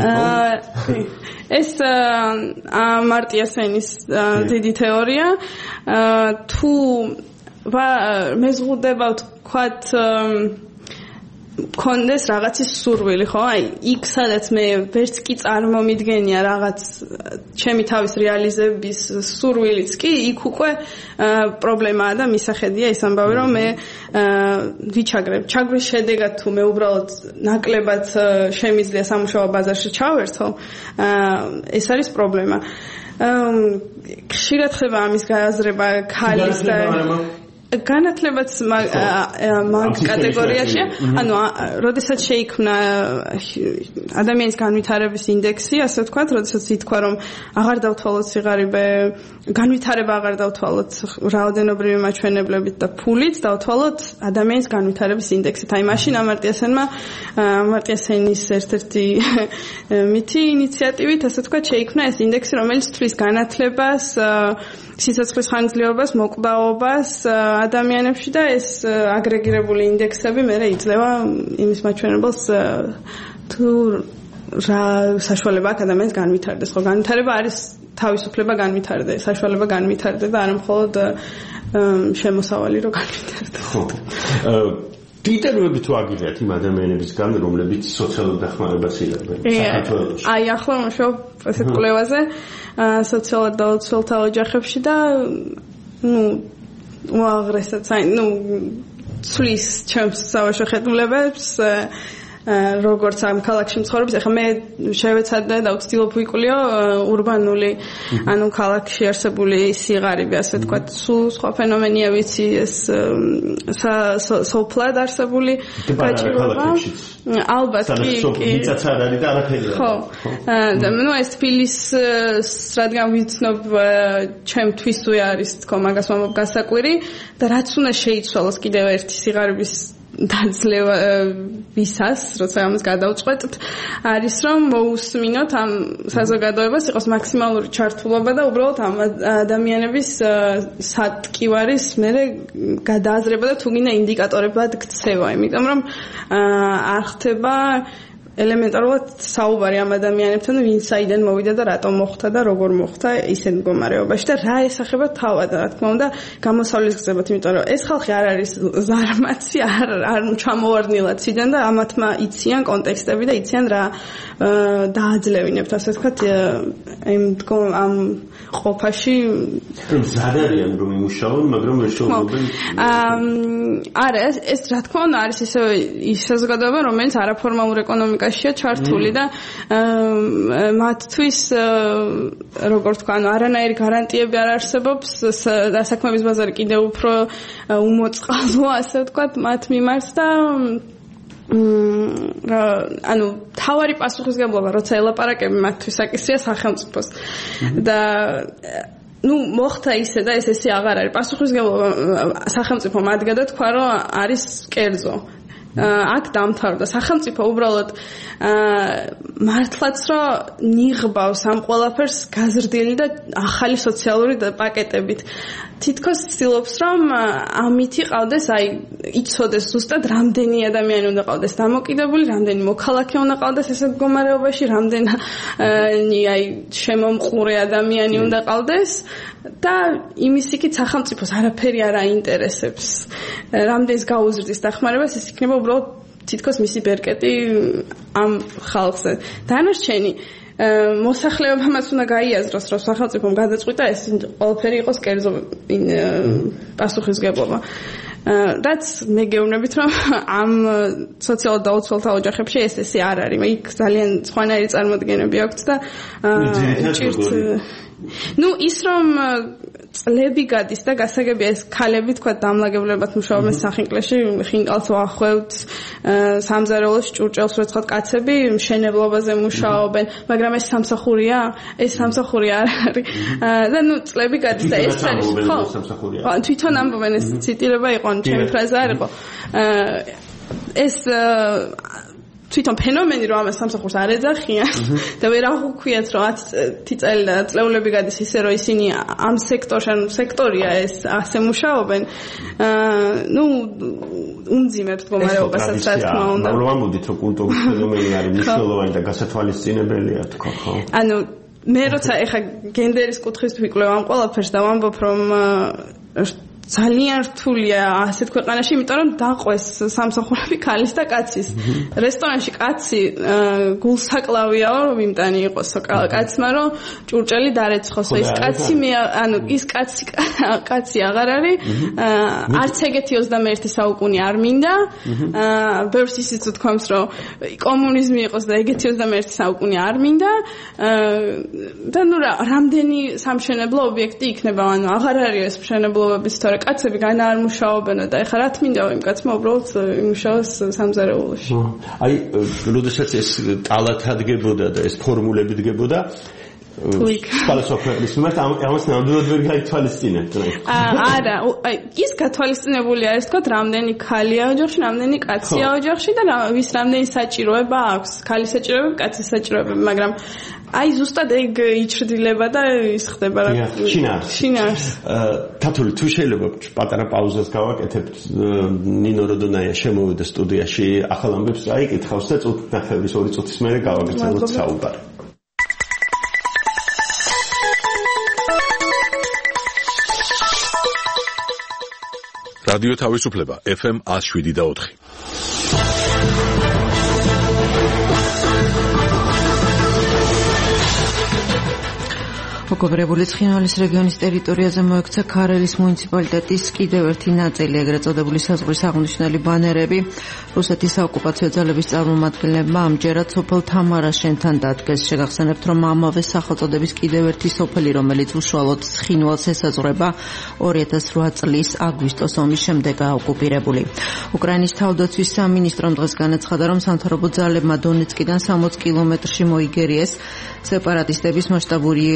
ეს ამარტია სენის დიდი თეორია. თუ მეზღუდება ვთქვათ კონდეს რაღაცის სურვილი, ხო? აი, იქ სადაც მე ვერც კი წარმომიდგენია რაღაც ჩემი თავის რეალიზების სურვილიც კი, იქ უკვე პრობლემაა და მისახედია ის ამბავი, რომ მე ვიჩაგრებ. ჩაგრის შედეგად თუ მე უბრალოდ ნაკლებად შემიძლია სამუშაო ბაზარში ჩავერთო, ეს არის პრობლემა. ხშირად ხდება ამის გააზრება ქალის და განათლებაც მაგ კატეგორიაში, ანუ როდესაც შეიქმნა ადამიანის განვითარების ინდექსი, ასე ვთქვათ, როდესაც ითქვა, რომ აღარ დავთვალოთ სიღარიბე, განვითარება აღარ დავთვალოთ რაოდენობრივი მაჩვენებლებით და ფულით, დავთვალოთ ადამიანის განვითარების ინდექსით. აი მაშინ ამარტია სენის ერთ-ერთი მითი ინიციატივით, ასე ვთქვათ, შეიქმნა ეს ინდექსი, რომელიც თვლის განათლებას, სიცოცხლის ხანგრძლივობას, მოკვდაობას ადამიანებში და ეს აგრეგირებული ინდექსები მერე იძლევა იმის მაჩვენებელს თუ რა საშუალება აქვს ადამიანს განვითარდეს. ხო, განვითარება არის თავისუფლება განვითარდა, საშუალება განვითარდა და არა მხოლოდ შემოსავალი რო განვითარდა. ხო. კრიტერიები თუ აგიღეთ იმ ადამიანებისგან, რომლებიც სოციალურ დახმარებას იღებენ საქართველოში. აი, ახლა მუშაობ ესეთ კვლევაზე, სოციალურად დაუცველთა ოჯახებში და უაღრესად, ცვლის ჩემს სავაჭრო ხელოვნებებს როგორც ამ ქალაქში მცხოვრებს, ახლა მე შევეცადე და ვცდილობ ვიკვლიო ურბანული, ანუ ქალაქში არსებული სიღარიბე, ასე ვთქვათ, სულ სხვა ფენომენია ვიცი ეს სოფლად არსებული გაჭირვება. ალბათ კი. მიწაც არ არის და არაფერი. ხო. და ეს თბილის რადგან ვიცნობ ჩემთვის უე არის თქო მაგას მომობ გასაკვირი და რაც უნდა შეიცვალოს კიდევ ერთი სიღარიბის დაძლევისას, როცა ამას გადავწყვეტთ, არის რომ მოусმინოთ ამ საზოგადოებას იყოს მაქსიმალური ჩართულობა და უბრალოდ ამ ადამიანების სატკივარის მერე გადააზრება და თუ გინდა ინდიკატორებად ქცევა, იმიტომ რომ არ ხდება ელემენტარულად საუბარი ამ ადამიანებთან, ვინ საიდან მოვიდა და რატომ მოხდა და როგორ მოხდა ისეთ მდგომარეობაში და რა ესახება თავად, რა თქმა უნდა, გამოსავლის გზებად, იმიტომ რომ ეს ხალხი არ არის ზარმაცი, არ ჩამოვარდნილად ციდან და ამათმა იციან კონტექსტები და იციან რა დააძლევინებთ, ასე ვთქვათ, ამ ყოფაში რომ ზადარიან რომ იმუშაონ, მაგრამ ვერ შეუძლებენ. არა, ეს რა თქმა უნდა არის ის საზოგადოება, რომელიც არაფორმალურ ეკონომიკაშია ჩართული და მათთვის როგორ თქვა, არანაირი გარანტიები არ არსებობს, დასაქმების ბაზარი კიდევ უფრო უმოწყალოა, ასე ვთქვათ, მათ მიმართ და ანუ თავარი პასუხისგებლობა, როცა ელაპარაკები მათთვის აკისრია სახელმწიფოს და მოხდა ისე და ესე აღარ არის პასუხისგებლობა სახელმწიფომ ადგა და თქვა რომ არის კერძო აქ დამთავრდა სახელმწიფო უბრალოდ მართლაც რომ ნიღბავს ამ ყველაფერს გაზრდილი და ახალი სოციალური პაკეტებით თითქოს ცდილობს რომ ამით იყავდეს აი იცოდეს ზუსტად რამდენი ადამიანი უნდა ყავდეს დამოკიდებული რამდენი მოქალაქე უნდა ყავდეს ესეთ მდგომარეობაში რამდენი აი შემომყურე ადამიანი უნდა ყავდეს და იმის იქით სახელმწიფოს არაფერი არ აინტერესებს რამდენს გაუზრდის დახმარებას ეს იქნება უბრალოდ თითქოს მისი ბერკეტი ამ ხალხზე დანარჩენი მოსახლეობამაც უნდა გაიაზროს რომ სახელმწიფომ გადაწყვიტა ეს ყველაფერი იყოს კერძო პასუხისგებლობა რაც მე გეუბნებით რომ ამ სოციალურ დაუცველთა ოჯახებში ესე არ არის იქ ძალიან სხვანაირი წარმოდგენები აქვს და ის რომ წლები გადის და გასაგებია ეს ქალები თქვა დამლაგებლებად მუშაობენ სახინკლეში ხინკალს ვახვევთ სამზარეულოში ჭურჭელს როცა კაცები მშენებლობაზე მუშაობენ მაგრამ ეს სამსახურია ეს სამსახური არ არის და წლები გადის და ეს არის ხო თვითონ ამბობენ ეს ციტირება იყო ჩემი ფრაზა არ იყო ეს თვითონ ფენომენი რომ ამას სამსახურს არ ეძახიან და ვერ აღვქვიათ რომ 10 წლები გადის ისე რომ ისინი ამ სექტორია ეს ასე მუშაობენ უმძიმებს მდგომარეობასაც რა თქმა უნდა მაგრამ ამბობთ რომ კულტურის ფენომენი არის მნიშვნელოვანი და გასათვალისწინებელია თქო ხო ანუ მე როცა ეხა გენდერის კუთხის ვიკვლევ ამ ყველაფერს და ვამბობ რომ ძალიან რთულია ასეთ ქვეყანაში, იმიტომ რომ დაყვეს სამსახურები ქალის და კაცის. რესტორანში კაცი გულსაკლავიაო, რომ იმტანი იყოს კაცმა, რომ ჭურჭელი დარეცხოს. ის კაცი ის კაცი აღარ არის. არც ეგეთი 21 საუკუნე არ მინდა. ბევრს ისიც ვთქვამს, რომ კომუნიზმი იყოს და ეგეთი 21 საუკუნე არ მინდა. და რამდენი სამშენებლო ობიექტი იქნება, აღარ არის ეს მშენებლობების კაცები განა არ მუშაობენ და ეხლა რა თმინდა იმ კაცმა უბრალოდ იმუშაოს სამზარეულოში. აი, როდესაც ეს ტალათ ადგებოდა და ეს ფორმულები დგებოდა ფალსოფერის მიმართ ამას ნამდვილად ვერ გაითვალისწინებთ. არა, ის გათვალისწინებული არის თქო, რამდენი ხალია ოჯახში, რამდენი კაცია ოჯახში და ვის რამდენი საჭიროება აქვს, ხალის საჭიროება, კაცის საჭიროება, მაგრამ აი ზუსტად ეგ იჩრდილება და ის ხდება რა. შინაარს. თათული თუ შეიძლება პატარა პაუზას გავაკეთებთ ნინო როდონაია შემოვიდა სტუდიაში ახალ ამბებს აიკითხავს და წუთი ნახევრის 2 წუთის მერე გავაგრძელოთ საუბარი. რადიო თავისუფლება FM 107.4 ოკუპირებული ცხინვალის რეგიონის ტერიტორიაზე მოექცა ქარელის მუნიციპალიტეტის კიდევ ერთი ნაწილი, ეგრეთ წოდებული საზღვრის აღნიშნული ბანერები. რუსეთის საოკუპაციო ძალების წარმომადგენლებმა ამჯერად სოფელ თამარას შენთან დადგეს. შეგახსენებთ, რომ ამავე სახელწოდების კიდევ ერთი სოფელი, რომელიც უშუალოდ ცხინვალს ესაზღვრება, 2008 წლის აგვისტოს ომის შემდეგაა ოკუპირებული. უკრაინის თავდაცვის სამინისტრომ დღეს განაცხადა, რომ სამთავრობო ძალებმა დონეცკიდან 60 კილომეტრში მოიგერიეს სეპარატისტების მასშტაბური იერიშთა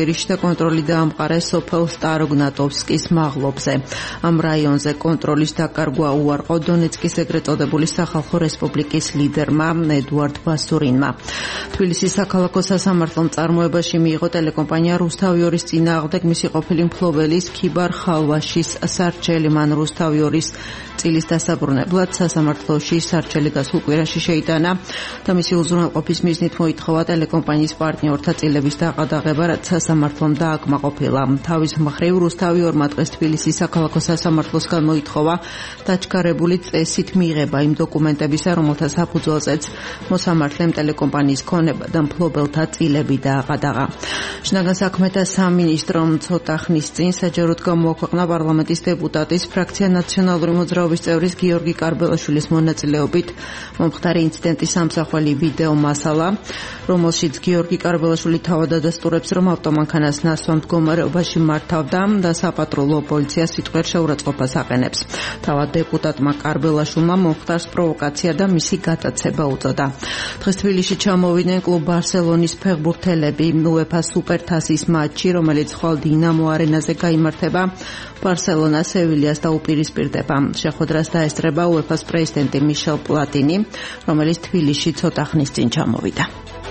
კონტროლი დაამყარეს სოფელ სტაროგნატოვსკის მაღლობზე. Am რაიონზე კონტროლის დაკარგვა უარყო დონეცკის ეგრეთ წოდებული სახალხო რესპუბლიკის ლიდერმა ედუარდ ბასურინმა. თბილისის საქალაქო სასამართლომ წარმოებაში მიიღო ტელეკომპანია რუსთავიორის წინააღმდეგ მისი ყოფილი მფლობელის ქიბარ ხალვაშის სარჩელი. მან რუსთავიორის წილის დასაბრუნებლად სასამართლოში სარჩელი გასულ კვირაში შეიტანა და მისი უზრუნველყოფის მიზნით მოითხოვა ტელეკომპანიის პარტნიორთა წილების დაყადაღება, რაც სასამართლომ დააკმაყოფილა. თავის მხრივ რუსთავიორმა დღეს თბილისის საქალაქო სასამართლოსგან მოითხოვა დაჩქარებული წესით მიღება იმ დოკუმენტებისა, რომელთა საფუძველზეც მოსამართლემ ტელეკომპანიის ქონება და მფლობელთა წილები დააყადაღა. შინაგან საქმეთა სამინისტრომ ცოტა ხნის წინ საჯაროდ გამოაქვეყნა პარლამენტის დეპუტატის ფრაქცია ნაციონალური მოძრაობის წევრის გიორგი კარბელაშვილის მონაწილეობით მომხდარი ინციდენტის სამსახველი ვიდეო მასალა, რომელშიც გიორგი კარბელაშვილი თავად ადასტურებს, რომ ავტომანქანას ნასვამ მდგომარეობაში მართავდა და საპატრულო პოლიცია სიტყვიერ შეურაცხყოფას აყენებს. თავად დეპუტატმა კარბელაშვილმა მომხდარს პროვოკაცია და მისი გატაცება უწოდა. დღეს თბილისში ჩამოვიდნენ კლუბ ბარსელონის ფეხბურთელები UEFA სუპერთასის მატჩი, რომელიც ხვალ დინამო არენაზე გაიმართება. ბარსელონა სევილიას დაუპირისპირდება. შეხვედრას დაესწრება UEFA-ს პრეზიდენტი მიშელ პლატინი, რომელიც თბილისში ცოტა ხნის წინ ჩამოვიდა.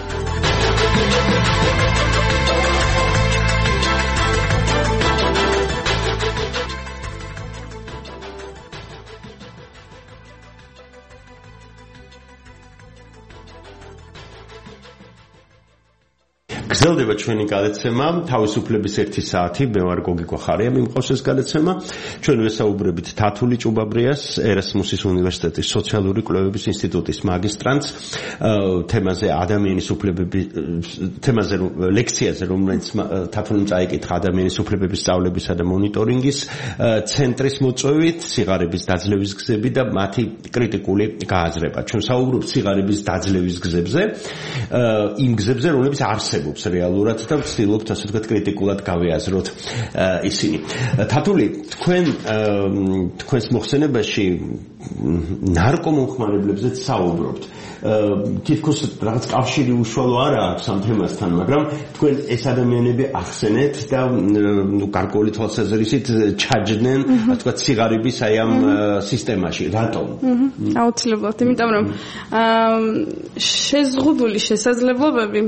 გრძელდება ჩვენი გადაცემა თავისუფლების 1 საათი. მე ვარ გოგი გვახარია, მიმყავს ეს გადაცემა. ჩვენ ვესაუბრებით თათული ჭუბაბრიას, ერასმუსის უნივერსიტეტის სოციალური კვლევების ინსტიტუტის მაგისტრანტს, თემაზე ადამიანის უფლებები, თემაზე ლექციაზე, რომელიც თათულიმ წაიკითხა ადამიანის უფლებების სწავლებისა და მონიტორინგის ცენტრის მოწვევით, სიღარიბის დაძლევის გზები და მათი კრიტიკული გააზრება. ჩვენ საუბრობთ სიღარიბის დაძლევის გზებზე, იმ გზებზე, რომლებიც არსებობს რეალურად და ვცდილობთ ასე ვთქვათ კრიტიკულად გავეაზროთ ისინი. თათული, თქვენს მოხსენებაში ნარკომომხმარებლებზეც საუბრობთ. თითქოს რაღაც კავშირი უშუალო არ აქვს ამ თემასთან, მაგრამ თქვენ ეს ადამიანები ახსენეთ და გარკვეული თვალსაზრისით ჩაჯდნენ, ასე ვთქვათ, სიღარიბის აი ამ სისტემაში. რატომ? აუცილებლად, იმიტომ რომ შეზღუდული შესაძლებლობები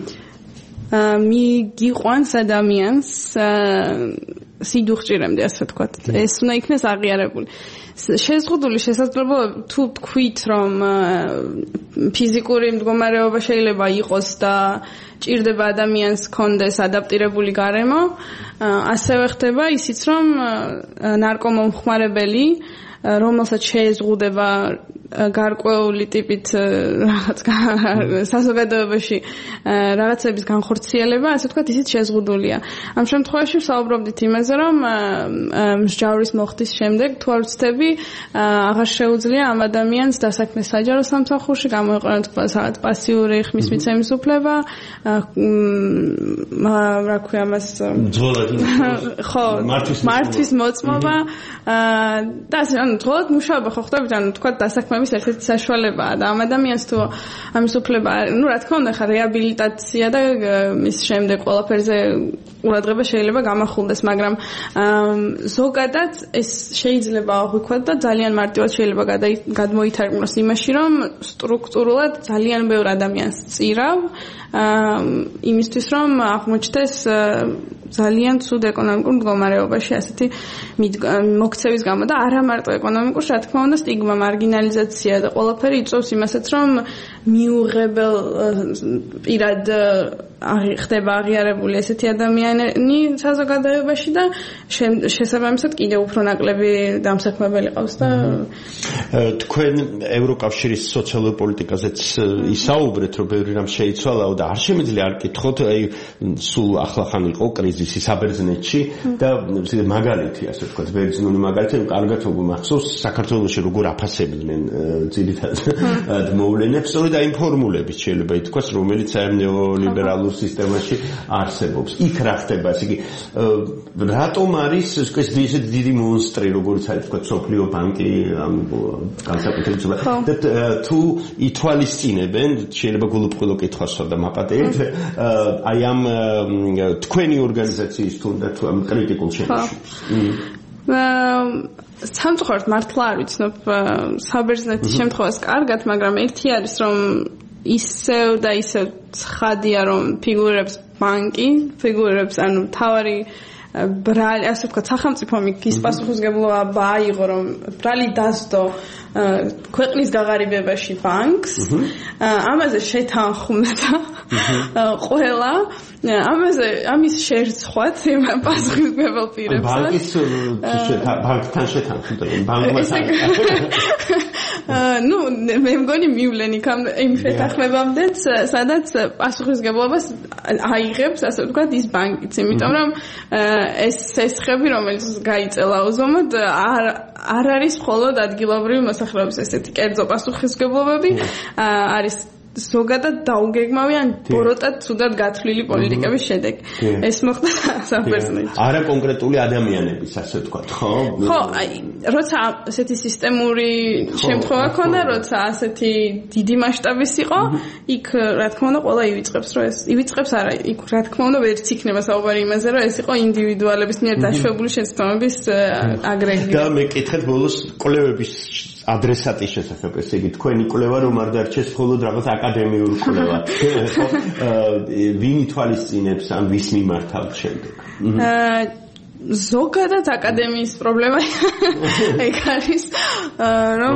მიგიყვანს ადამიანს სიდუხჭირემდე, ასე ვთქვათ. ეს უნდა იქნეს აღიარებული. შეზღუდული შესაძლებლობები თუ თქვით, რომ ფიზიკური მდგომარეობა შეიძლება იყოს და ჭირდება ადამიანს კონდეს ადაპტირებული გარემო, ასევე ხდება ისიც, რომ ნარკომომხმარებელი, რომელსაც შეეზღუდება გარკვეული ტიპით რაღაც საზოგადოებაში რაღაცების განხორციელება, ასე ვთქვათ, ისიც შეზღუდულია. ამ შემთხვევაში ვსაუბრობდით იმაზე, რომ მსჯავრის მოხდის შემდეგ თუ არ ვცდები, აღარ შეუძლია ამ ადამიანს დასაქმეს საჯარო სამსახურში, გამოიყენოთ რაღაც პასიური ხმის მიცემის უფლება, რა ქვია მას, ხო, მართვის მოწმობა და ასე, ანუ თქო, მუშაობა ხო ხდებით, ანუ თქვა დასაქმების ერთ-ერთი საშუალებაა და ამ ადამიანს თუ ამის უფლება, ну, რა თქმა უნდა, ხა რეაბილიტაცია და მის შემდეგ ყველაფერზე ყურადღება შეიძლება გამახულდეს, მაგრამ ზოგადად ეს შეიძლება აღვიქვათ და ძალიან მარტივად შეიძლება გადმოითარგმნოს იმაში, რომ სტრუქტურულად ძალიან ბევრ ადამიანს წირავ იმისთვის, რომ აღმოჩნდეს ძალიან ცუდ ეკონომიკურ მდგომარეობაში ასეთი მოქცევის გამო და არა მარტო ეკონომიკურ, რა თქმა უნდა, სტიგმა, მარგინალიზაცია და ყველაფერი იწვევს იმასაც, რომ მიუღებელ პირად ხდება აღიარებული ესეთი ადამიანი საზოგადოებაში და შესაბამისად კიდევ უფრო ნაკლები დამსაქმებელი ყავს და თქვენ ევროკავშირის სოციალურ პოლიტიკაზეც ისაუბრეთ, რომ ბევრი რამ შეიცვალაო და არ შემიძლია არ კითხოთ, აი სულ ახლახან იყო კრიზისი საბერძნეთში და მაგალითი, ასე ვთქვათ, ბერძნული მაგალითი, კარგად მახსოვს საქართველოში როგორ აფასებდნენ ძირითადად მოვლენებს, სწორედ ზოგადად აი ფორმულებით შეიძლება ითქვას, რომელიც საერთო ლიბერალურ სისტემაში არსებობს. იქ რა ხდება, ასე იგი რატომ არის ეს დიდი მონსტრი, როგორც არის თქვა სოფლიო ბანკი ამ განსაკუთრებით და თუ ითვალისწინებენ, შეიძლება გულუბრყვილო კითხვასო და მაპატეით, აი ამ თქვენი ორგანიზაციის თუნდაც ამ კრიტიკულ შეფასებას. სამწუხაროდ მართლა არ ვიცნობ საბერძნეთის შემთხვევას კარგად, მაგრამ ერთი არის რომ ისევ და ისევ ცხადია რომ ფიგურებს ბანკი, ფიგურებს ანუ თავარი ბრალი, ასე ვთქვათ, სახელმწიფო მის პასუხისმგებლობა აიღო რომ ბრალი დასდო ქვეყნის გაღარიბებაში ბანკს, ამაზე შეთანხმდა ყველა, ამის შერცხვაც იმ პასუხისმგებელ პირებსაც. ბანკთან შეთანხმდა, ბანკმა ну, მე მგონი მივლენ იმ შეთანხმებამდეც, სადაც პასუხისმგებლობას აიღებს, ასე ვთქვათ, ის ბანკიც, იმიტომ რომ ეს ხები, რომელიც გაიწელა უზომოდ, არ არის მხოლოდ ადგილობრივი მოსახლეობის ესეთი კერძო პასუხისმგებლობები, არის ზოგადად დაუგეგმავი ან ბოროტად ცუდად გათვლილი პოლიტიკების შედეგი. ეს მოხდა საბერძნეთში. არა კონკრეტული ადამიანების, ასე ვთქვათ, ხო? ხო, აი, როცა ასეთი სისტემური შემთხვევა ქონდა, როცა ასეთი დიდი მასშტაბის იყო, იქ რა თქმა უნდა ყველა ივიწყებს, რომ ეს ივიწყებს არა, იქ რა თქმა უნდა ვერც იქნება საუბარი იმაზე, რომ ეს იყო ინდივიდუალების მიერ დაშვებული შეცდომების აგრეგატი. და მე კითხეთ ბოლოს კვლევების ადრესატის შესახებ, ესე იგი თქვენი კვლევა რომ არ დარჩეს მხოლოდ რაღაც აკადემიური კვლევა. ვინ ითვალისწინებს ან ვის მიმართავ შემდეგ? ზოგადად აკადემიის პრობლემა ეგ არის რომ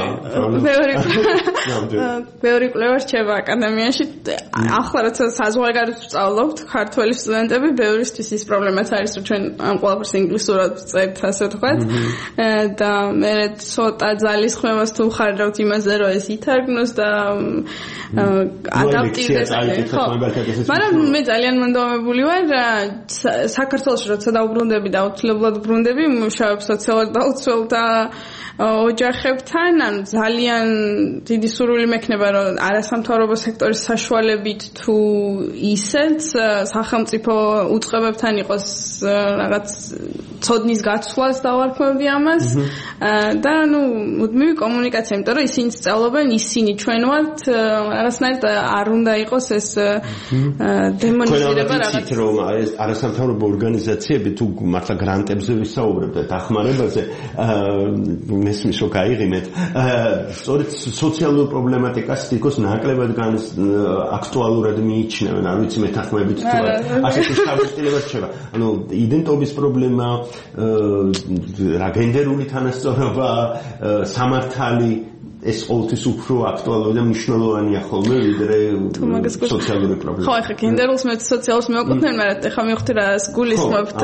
ბევრი კვლევა რჩება აკადემიაში. ახლა როცა საზღვარგარეთ ვსწავლობთ ქართველი სტუდენტები, ბევრისთვის ის პრობლემაც არის რომ ჩვენ ამ ყველაფერს ინგლისურად ვწერთ, ასე ვთქვათ, და მე ცოტა ძალისხმევას თუ ვხარდავთ იმაზე რომ ეს ითარგმნოს და ადაპტირდეს. მაგრამ მე ძალიან მონდომებული ვარ საქართველოში როცა დავუბრუნდები და აუცილებლად ბრუნდები მუშაობ სოციალურ დაუცველთა ოჯახებთან, ანუ ძალიან დიდი სურვილი მექნება რომ არასამთავრობო სექტორის საშუალებით თუ ისეთ სახელმწიფო უწყებებთან იყოს რაღაც ცოდნის გაცვლას დავარქმევდი ამას და ანუ მუდმივი კომუნიკაცია, იმიტომ რომ ისინი სწავლობენ, ისინი ჩვენ ვართ, რაღაცნაირად არ უნდა იყოს ეს დემონიზირება რაღაც. რომ ეს არასამთავრობო ორგანიზაციები თუ მართლა გრანტებზე ვისაუბრებთ და დახმარებაზე მესმის რომ გაიღიმეთ, სწორედ სოციალურ პრობლემატიკას თითქოს ნაკლებად აქტუალურად მიიჩნევენ, არ ვიცი მეთანხმებით თუ არა. ასეთი შთაბეჭდილება რჩება. ანუ იდენტობის პრობლემა, რა გენდერული თანასწორობა, სამართალი ეს ყოველთვის უფრო აქტუალური და მნიშვნელოვანია ხოლმე ვიდრე სოციალური პრობლემა. ხო, ახლა გენდერულს მე სოციალურს მევაკუთვნენ, მაგრამ ეხლა მივხვდი რა გულისხმობთ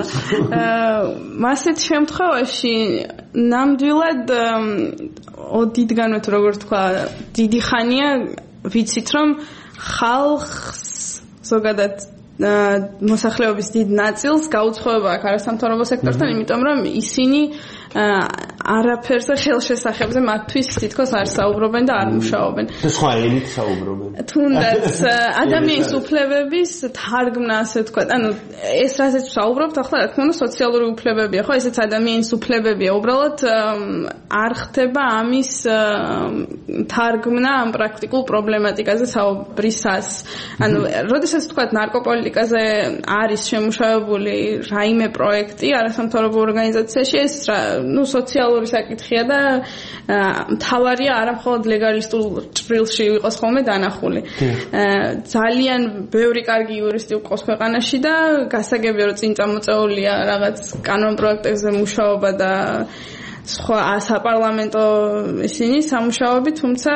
ასეთ შემთხვევაში ნამდვილად ოდითგანვე თუ როგორ თქვა, დიდი ხანია ვიცით რომ ხალხს ზოგადად მოსახლეობის დიდ ნაწილს გაუცხოება აქ არასამთავრობო სექტორთან, იმიტომ რომ ისინი არაფერზე ხელშესახებზე მათთვის თითქოს არ საუბრობენ და არ მუშაობენ. და სხვა ენით საუბრობენ. თუნდაც ადამიანის უფლებების თარგმნა, ასე ვთქვათ, ანუ ეს რაზეც საუბრობთ, ახლა რა თქმა უნდა სოციალური უფლებებია, ხო, ესეც ადამიანის უფლებებია. უბრალოდ არ ხდება ამის თარგმნა ამ პრაქტიკულ პრობლემატიკაზე საუბრისას. ანუ როდესაც ვთქვათ ნარკოპოლიტიკაზე არის შემუშავებული რაიმე პროექტი არასამთავრობო ორგანიზაციაში, ეს ну სოციალური საკითხია და მთავარია არა მხოლოდ ლეგალისტურ ჭრილში იყოს ხოლმე დანახული. ძალიან ბევრი კარგი იურისტი უყავს ქვეყანაში და გასაგებია რომ წინ წამოწეულია რაღაც კანონ პროექტებზე მუშაობა და სხვა საპარლამენტო ისინი სამუშაოები, თუმცა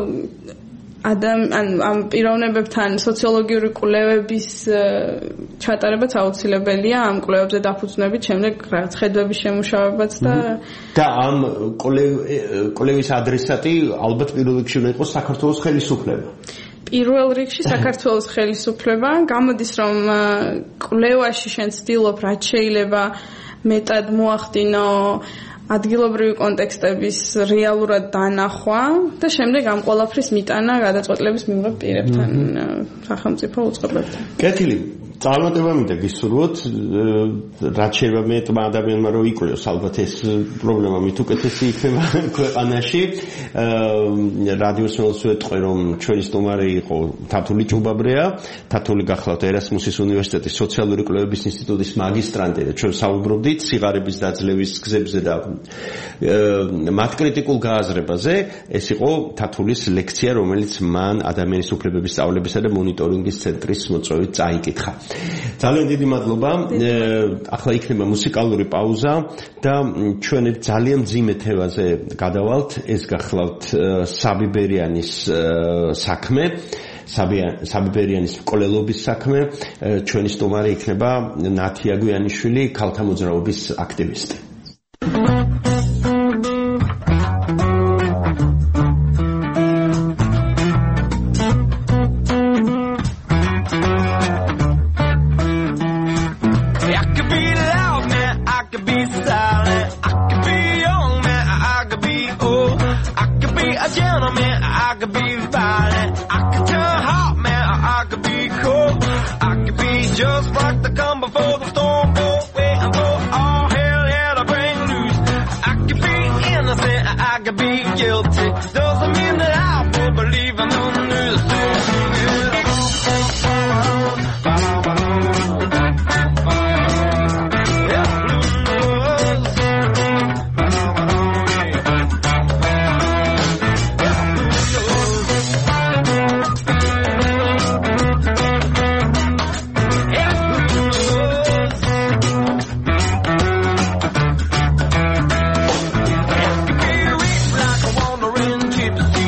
ამ პიროვნებებთან სოციოლოგიური კვლევების ჩატარებაც აუცილებელია, ამ კვლევებზე დაფუძნებით შემდეგ რაღაც ხედვების შემუშავებაც და ამ კვლევის ადრესატი ალბათ პირველ რიგში უნდა იყოს საქართველოს ხელისუფლება. პირველ რიგში საქართველოს ხელისუფლება, გამოდის რომ კვლევაში შენ ცდილობ რაც შეიძლება მეტად მოახდინო ადგილობრივი კონტექსტების რეალურად დანახვა და შემდეგ ამ ყველაფრის მიტანა გადაწყვეტილების მიღებ პირებთან სახელმწიფო უწყებებთან. კეთილი წარმატება მინდა გისურვოთ, რაც შეიძლება მეტმა ადამიანმა რომ იკვლიოს, ალბათ ეს პრობლემა მით უკეთესი იქნება ქვეყანაში. რადიოს მელს ვეტყვი, რომ ჩვენი სტუმარი იყო თათული ჭუბაბრია, თათული გახლავთ ერასმუსის უნივერსიტეტის სოციალური კვლევების ინსტიტუტის მაგისტრანტი და ჩვენ საუბრობდით სიღარიბის დაძლევის გზებზე და მათ კრიტიკულ გააზრებაზე. ეს იყო თათულის ლექცია, რომელიც მან ადამიანის უფლებების სწავლებისა და მონიტორინგის ცენტრის მოწვევით წაიკითხა. ძალიან დიდი მადლობა. ახლა იქნება მუსიკალური პაუზა და ჩვენ ძალიან მძიმე თემაზე გადავალთ. ეს გახლავთ საბი ბერიანის საქმე, საბი ბერიანის მკვლელობის საქმე. ჩვენი სტუმარი იქნება ნათია გვიანიშვილი, ქალთა მოძრაობის აქტივისტი. Just like the calm before the storm, waiting for all hell, yeah, to bring loose. I could be innocent, I could be guilty. Doesn't mean that I will believe in the news. Gypsy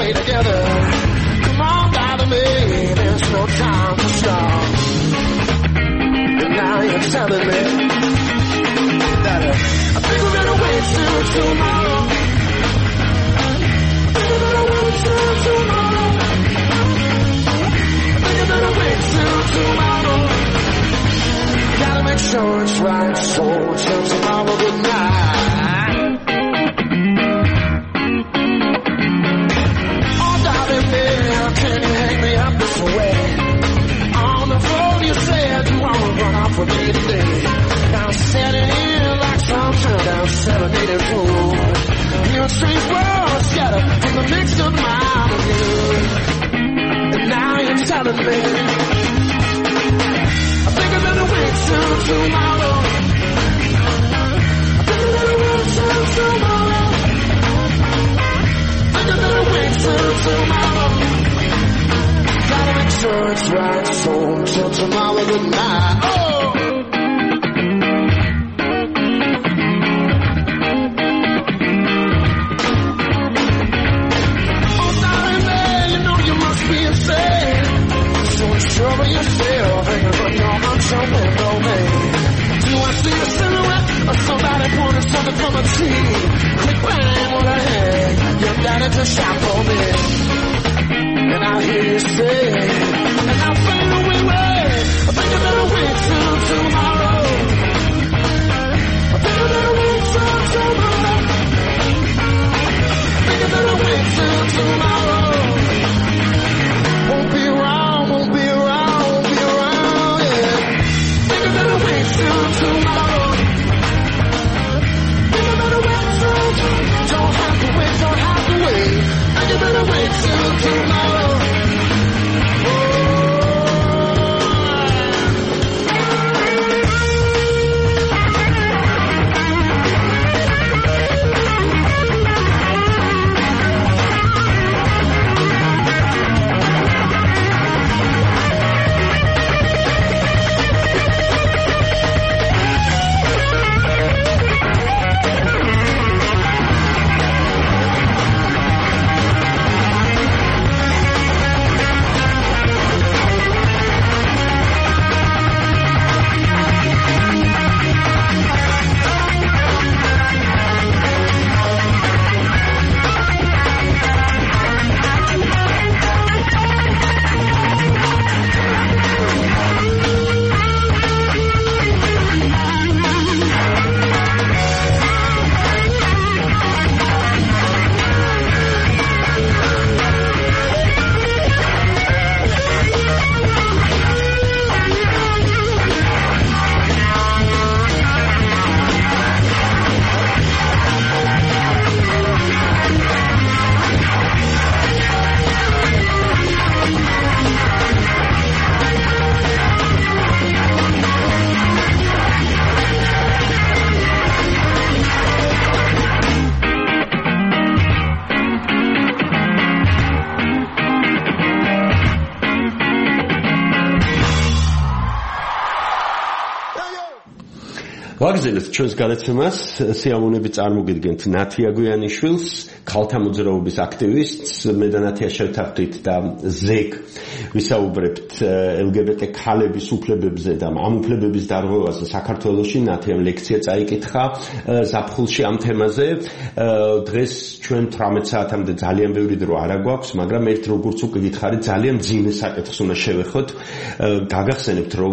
stay together. Come on down to me, there's no time to stop. And now you're telling me that I think we're gonna wait till tomorrow. I think we're gonna wait till tomorrow. I think we're gonna wait till tomorrow. Gotta make sure it's right, so till tomorrow, good night. Oh, darling, dear, can you hang me up this way? On the phone you said you wanna run off with me today. Now I'm standing here like some turned out serenaded fool. Your strange world scattered from the mix of mine and you. And now you're telling me I think I'm gonna wait till tomorrow. I think I'm gonna wait till tomorrow. I think I'm gonna wait till tomorrow. Gotta make sure it's right, so till tomorrow, good night. Oh! Oh, darling, man, you know you must be insane. So sure of yourself, hanging on your arm, so no man. Do I see a silhouette or somebody pointing something from a tree? Quick bang, what I had, your daddy just shot for me. And I hear you say, and I'll fade away, I think I better wait till tomorrow. I think I better wait till tomorrow. I think I better wait till tomorrow. Won't be around, won't be around, won't be around, yeah. Think I better wait till tomorrow. Think I better wait till tomorrow. Don't have to wait, don't have to wait. Think I better wait till tomorrow. ვაგზავნებთ ჩვენს გადაცემას სიამოვნებით წარმოგიდგენთ ნათია გვიანიშვილს, ქალთა მოძრაობის აქტივისტს, მე და ნათია შევთანხმდით და ზეკ ვისაუბრებთ LGBT ქალების უფლებებზე და ამ უფლებების დარღვევაზე საქართველოში. ნათიამ ლექცია წაიკითხა ზაფხულში ამ თემაზე. დღეს ჩვენ 18 საათამდე ძალიან ბევრი დრო არ აგვაქვს, მაგრამ ერთ როგორც უკვე გითხარით, ძალიან მძიმე საკითხს უნდა შევეხოთ. გაგახსენებთ, რომ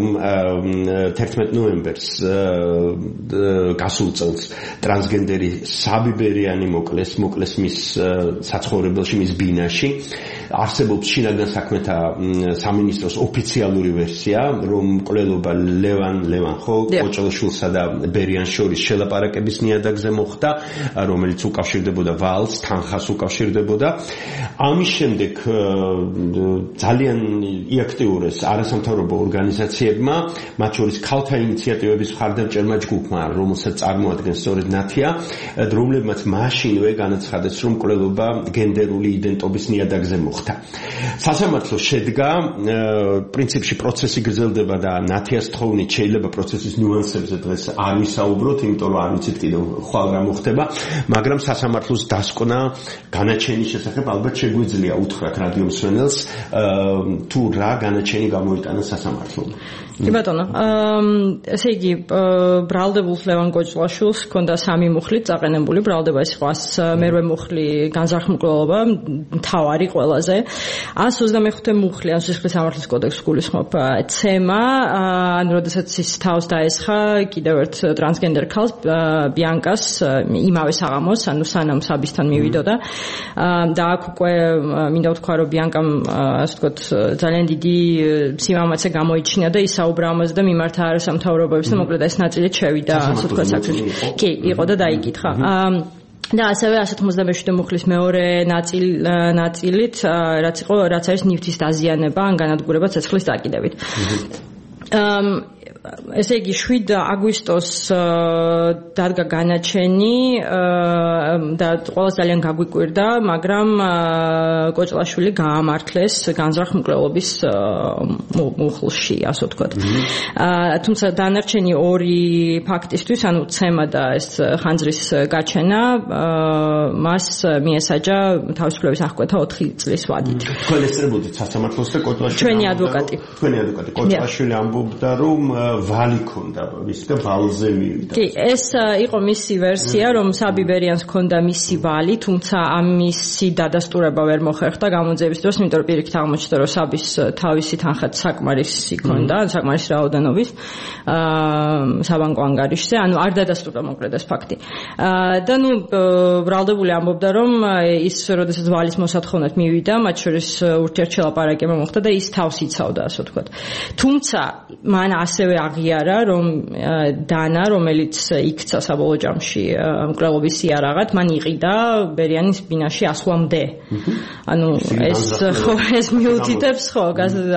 11 ნოემბერს გასულ წელს ტრანსგენდერი საბი ბერიანი მოკლეს მის საცხოვრებელში, მის ბინაში. არსებობს შინაგან საქმეთა სამინისტროს ოფიციალური ვერსია, რომ მკვლელობა ლევან ხო ოჭელაშვილსა და ბერიანს შორის შელაპარაკების ნიადაგზე მოხდა, რომელიც უკავშირდებოდა ვალს, თანხას უკავშირდებოდა. ამის შემდეგ ძალიან იაქტიურეს არასამთავრობო ორგანიზაციებმა, მათ შორის ქალთა ინიციატივების მხარდამჭერმა ჯგუფმა, რომელსაც წარმოადგენს სწორედ ნათია, რომლებმაც მაშინვე განაცხადეს, რომ მკვლელობა გენდერული იდენტობის ნიადაგზე მოხდა. სასამართლო შედგა, პრინციპში პროცესი გრძელდება და ნათიას თხოვნით შეიძლება პროცესის ნიუანსებზე დღეს არ ვისაუბროთ, იმიტომ რომ არ ვიცით კიდევ ხვალ რა მოხდება, მაგრამ სასამართლოს დასკვნა განაჩენის შესახებ ალბათ შეგვიძლია უთხრათ რადიო მსმენელს თუ რა განაჩენი გამოიტანა სასამართლომ. კი ბატონო, ესე იგი ბრალდებულს ლევან კოჭლაშვილს ჰქონდა 3 მუხლით წაყენებული ბრალდება, ეს იყო 100-მერვე მუხლი განზრახმკვლელობა, მთავარი ყველაზე 125 მუხლი ან სისხლის სამართლის კოდექსს გულისხმობ ცემა, ან როდესაც ის თავს დაესხა კიდევ ერთ ტრანსგენდერ ქალს ბიანკას იმავე საღამოს, ანუ სანამ საბისთან მივიდოდა და აქ უკვე მინდა ვთქვა რომ ბიანკამ ასე ვთქვათ ძალიან დიდი სიმამაცე გამოიჩინა და ის საუბრამას და მიმართა არასამთავრობოებს და მოკლედ ეს ნაწილით შევიდა ასე ვთქვათ საქმეში. კი, იყო და დაიკითხა. და ასევე 157 მუხლის მეორე ნაწილით რაც არის ნივთის დაზიანება ან განადგურება ცეცხლის დაკიდებით. ესე იგი 7 აგვისტოს დადგა განაჩენი და ყველას ძალიან გაგვიკვირდა, მაგრამ კოჭლაშვილი გაამართლეს განზრახმკვლელობის მუხლში, ასე ვთქვათ. თუმცა დანარჩენი 2 ფაქტისთვის, ანუ ცემა და ეს ხანძრის გაჩენა, მას მიესაჯა თავისუფლების აღკვეთა 4 წლის ვადით. თქვენ ესწრებოდით სასამართლოს და კოჭლაშვილი. ჩვენი ადვოკატი. კოჭლაშვილი ამბობდა, რომ ვალი ქონდა ის და ვალზე მივიდა. კი, ეს იყო მისი ვერსია, რომ საბი ბერიანს ქონდა მისი ვალი, თუმცა ამისი დადასტურება ვერ მოხერხდა გამოძიების დროს, იმიტომ რომ პირიქით აღმოჩნდა, რომ საბის თავისი თანხაც საკმარისი ქონდა, საკმარისი რაოდენობის საბანკო ანგარიშზე, ანუ არ დადასტურდა მოკლედ ეს ფაქტი. და ნუ ბრალდებული ამბობდა, რომ ის როდესაც ვალის მოსათხოვნად მივიდა, მათ შორის ურთიერთშელაპარაკება მოხდა და ის თავს იცავდა, ასე ვთქვათ. თუმცა მან ასევე აღიარა, რომ დანა, რომელიც იქცა საბოლოო ჯამში მკვლელობის იარაღად, მან იყიდა ბერიანის ბინაში ასვლამდე. ანუ ეს მიუთითებს ხო,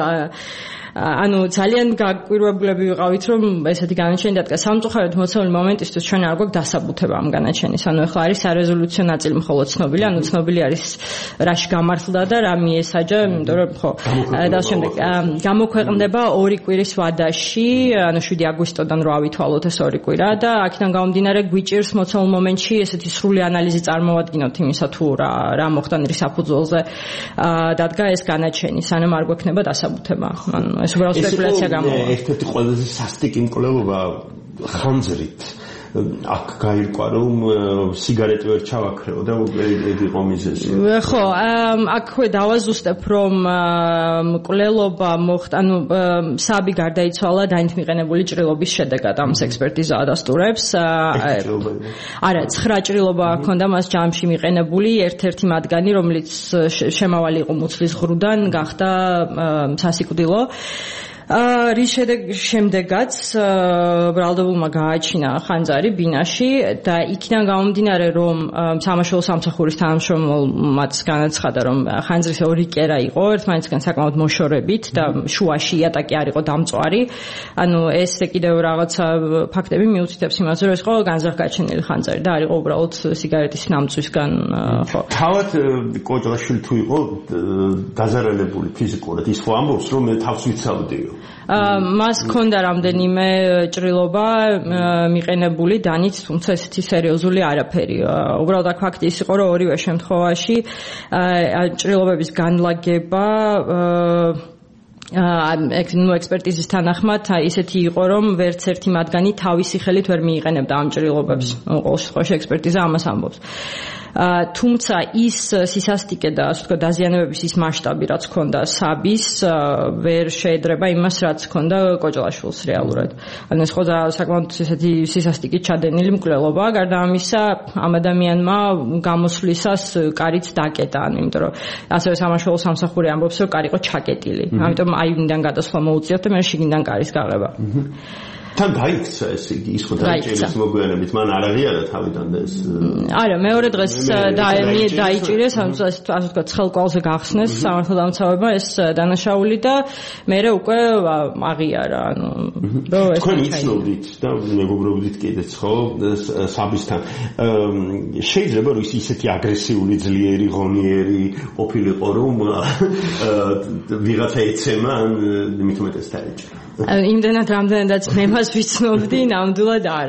ანუ ძალიან გაკვირვებულები ვიყავით, რომ ესეთი განაჩენი დადგა. სამწუხაროდ მოცემული მომენტისთვის ჩვენ არ გვაქვს დასაბუთება ამ განაჩენის. ანუ ახლა არის სარეზოლუციო ნაწილი მხოლოდ ცნობილი, ანუ ცნობილი არის რაში გამართლდა და რა მიესაჯა, იმიტომ რომ ხო და შემდეგ გამოქვეყნდება 2 კვირის ვადაში, ანუ 7 აგვისტოდან რა ვითვალოთ ეს 2 კვირა და აქედან გამომდინარე გვიჭირს მოცემულ მომენტში ესეთი სრული ანალიზი წარმოვადგინოთ იმისა თუ რა მოხდა რის საფუძველზე დადგა ეს განაჩენი, სანამ არ გვექნება დასაბუთება. ანუ ეს უბრალოდ სპეკულაცია გამოვა. ერთ-ერთი ყველაზე სასტიკი მკვლელობა ხანძრით აქ გაირკვა, რომ სიგარეტი ვერ ჩავაქრეო და იყო მიზეზი. ხო, აქვე დავაზუსტებ, რომ მკვლელობა მოხდა, ანუ საბი გარდაიცვალა დაინთმიყენებული ჭრილობის შედეგად, ამის ექსპერტიზა ადასტურებს. არა, 9 ჭრილობა ჰქონდა მას ჯამში მიყენებული, ერთ-ერთი მათგანი, რომელიც შემავალი იყო მუცლის ღრუდან, გახდა სასიკვდილო. რის შემდეგაც ბრალდებულმა გააჩინა ხანძარი ბინაში და იქიდან გამომდინარე, რომ სამაშველო სამსახურის თანამშრომლმაც განაცხადა, რომ ხანძრის 2 კერა იყო, ერთმანეთისგან საკმაოდ მოშორებით და შუაში იატაკი არ იყო დამწვარი. ანუ ეს კიდევ რაღაცა ფაქტები მიუთითებს იმაზე, რომ ეს იყო განზრახგაჩენილი ხანძარი და არ იყო უბრალოდ სიგარეტის ნამწვისგან, ხო. თავად კოჭლაშვილი თუ იყო დაზარალებული ფიზიკურად, ის ხო ამბობს, რომ მე თავს ვიცავდიო. მას ჰქონდა რამდენიმე ჭრილობა მიყენებული დანით, თუმცა ესეთი სერიოზული არაფერი. უბრალოდ აქ ფაქტი ის იყო, რომ ორივე შემთხვევაში ჭრილობების განლაგება ექსპერტიზის თანახმად ისეთი იყო, რომ ვერც ერთი მათგანი თავისი ხელით ვერ მიიყენებდა ამ ჭრილობებს. ყოველ შემთხვევაში ექსპერტიზა ამას ამბობს. თუმცა ის სისასტიკე და ასე ვთქვათ დაზიანებების ის მასშტაბი რაც ჰქონდა საბის ვერ შეედრება იმას რაც ჰქონდა კოჭლაშვილს რეალურად. ანუ ეს ხო საკმაოდ ესეთი სისასტიკით ჩადენილი მკვლელობა, გარდა ამისა ამ ადამიანმა გამოსვლისას კარიც დაკეტა, იმიტომ რომ ასევე სამაშველო სამსახური ამბობს, რომ კარი იყო ჩაკეტილი. ამიტომ აივნიდან გადასვლა მოუწიათ და მე შიგნიდან კარის გაღება. თან გაიქცა ეს იგი ის ხო დაიჭირეს მოგვიანებით, მან არ აღიარა თავიდან და ეს არა, მეორე დღეს დაიჭირეს, ასე ვთქვათ, ცხელკვალზე გახსნეს სამართალდამცავებმა ეს დანაშაული და მერე უკვე აღიარა, ანუ რომ ეს თქვენ იცნობდით და მეგობრობდით კიდეც ხო საბისთან. შეიძლება რომ ისეთი აგრესიული, ძლიერი, ღონიერი ყოფილიყო, რომ ვიღაცა ეცემა ან მithumetes დაიჭირა. იმდენად რამდენადაც მე მას ვიცნობდი, ნამდვილად არა.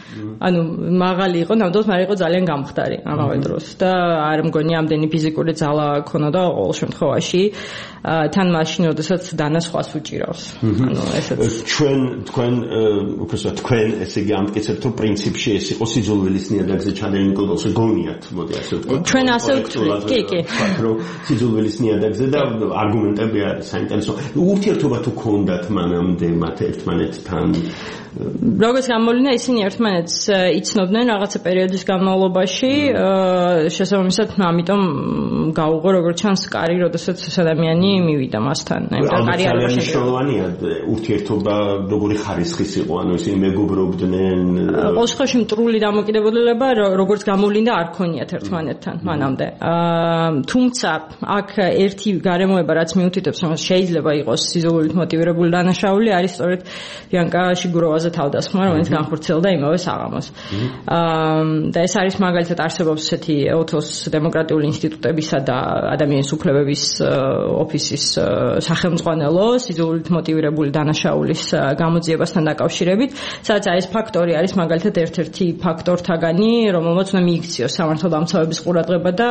ანუ მაღალი იყო, ნამდვილად, მაგრამ იყო ძალიან გამხდარი ამავე დროს და არ მგონი ამდენი ფიზიკური ძალა ქონოდა ყოველ შემთხვევაში. თან მაშინ, როდესაც დანას ხვას უჭირავს. ანუ ესეც თქვენ უბრალოდ თქვენ ესე იგი ამტკიცებთ, რომ პრინციპში ეს იყო სიძულვილის ნიადაგზე ჩადენილი კოდოლსე გონიათ, მოდი ასე ვთქვათ. ჩვენ ასე ვთქვით, კი. რომ სიძულვილის ნიადაგზე და არგუმენტები არის საინტერესო. ურთიერთობა თუ ქონდათ მანამდე მათ ერთმანეთთან? როგორც გამოვლინდა, ისინი ერთმანეთს იცნობდნენ რაღაცა პერიოდის განმავლობაში, შესაბამისად, ამიტომ გაუღო როგორც ჩანს კარი, როდესაც ეს ადამიანი მივიდა მასთან. იმიტომ კარიერაში მნიშვნელოვანია ურთიერთობა როგორი ხარისხის იყო, ანუ ისინი მეგობრობდნენ. ყოველ შემთხვევაში მტრული დამოკიდებულება როგორც გამოვლინდა არ ქონიათ ერთმანეთთან მანამდე. თუმცა აქ ერთი გარემოება რაც მიუთითებს, რომ შეიძლება იყოს სიზოლით მოტივირებული დანაშაული, არის სწორედ ბიანკა შიგუროვაზე თავდასხმა, რომელიც განხორციელდა იმავე საღამოს. და ეს არის მაგალითად არსებობს ესეთი ელთოს დემოკრატიული ინსტიტუტებისა და ადამიანის უფლებების ოფისის სახელმძღვანელო სიზოლით მოტივირებული დანაშაულის გამოძიებასთან დაკავშირებით, სადაც ეს ფაქტორი არის მაგალითად ერთ-ერთი ფაქტორთაგანი, რომელმაც უნდა მიიქციოს სამართალდამცავების ყურადღება და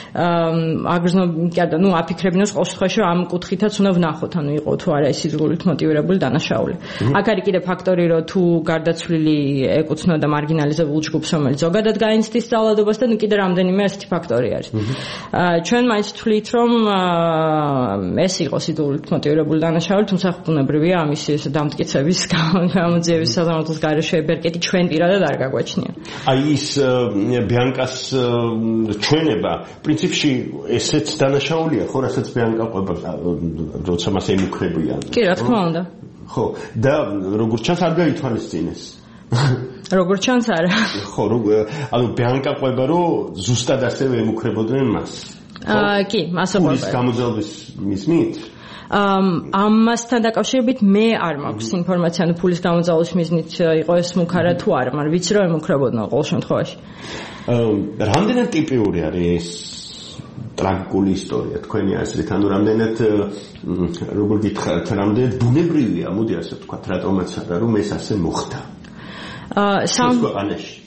აფიქრებინოს ყოველ შემთხვევაში, რომ ამ კუთხითაც უნდა ვნახოთ, ანუ იყო თუ არა ეს სიზოლით მოტივირებული დანაშაული. აქ არის კიდე ფაქტორი, რომ თუ გარდაცვლილი ეკუთვნოდა მარგინალიზებულ ჯგუფს, რომელიც ზოგადად გაინცდის ძალადობას და კიდე რამდენიმე ასეთი ფაქტორი არის. ჩვენ მაინც ვთვლით, რომ ეს იყო სიზოლით მოტივირებული დანაშაული, თუმცა ბუნებრივია ამის დამტკიცების გამოძიების სასამართლოს გარეშე ბერკეტი ჩვენ პირადად არ გაგვაჩნია. აი ის ბიანკას ჩვენება პრინციპში ესეც დანაშაულია, ხო, რასაც ბიანკა ყვება, როცა მას ემუქრებიან. კი, რა თქმა უნდა. ხო, და როგორც ჩანს არ გაითვალისწინეს. როგორც ჩანს არა. ხო, ანუ ბიანკა ყვება, რომ ზუსტად ასევე ემუქრებოდნენ მას. კი, მას ყვება. ის გამოძიების მიზნით? ამასთან დაკავშირებით მე არ მაქვს ინფორმაცია, ანუ ფულის გამოძალვის მიზნით იყო ეს მუქარა თუ არა, მაგრამ ვიცი რომ ემუქრებოდნენ ყოველ შემთხვევაში. რამდენად ტიპიური არის ტრაგიკული ისტორია თქვენი აზრით, ანუ რამდენად როგორ გითხრათ, რამდენად ბუნებრივია, მოდი ასე ვთქვათ, რატომაც არა, რომ ეს ასე მოხდა. ქვეყანაში.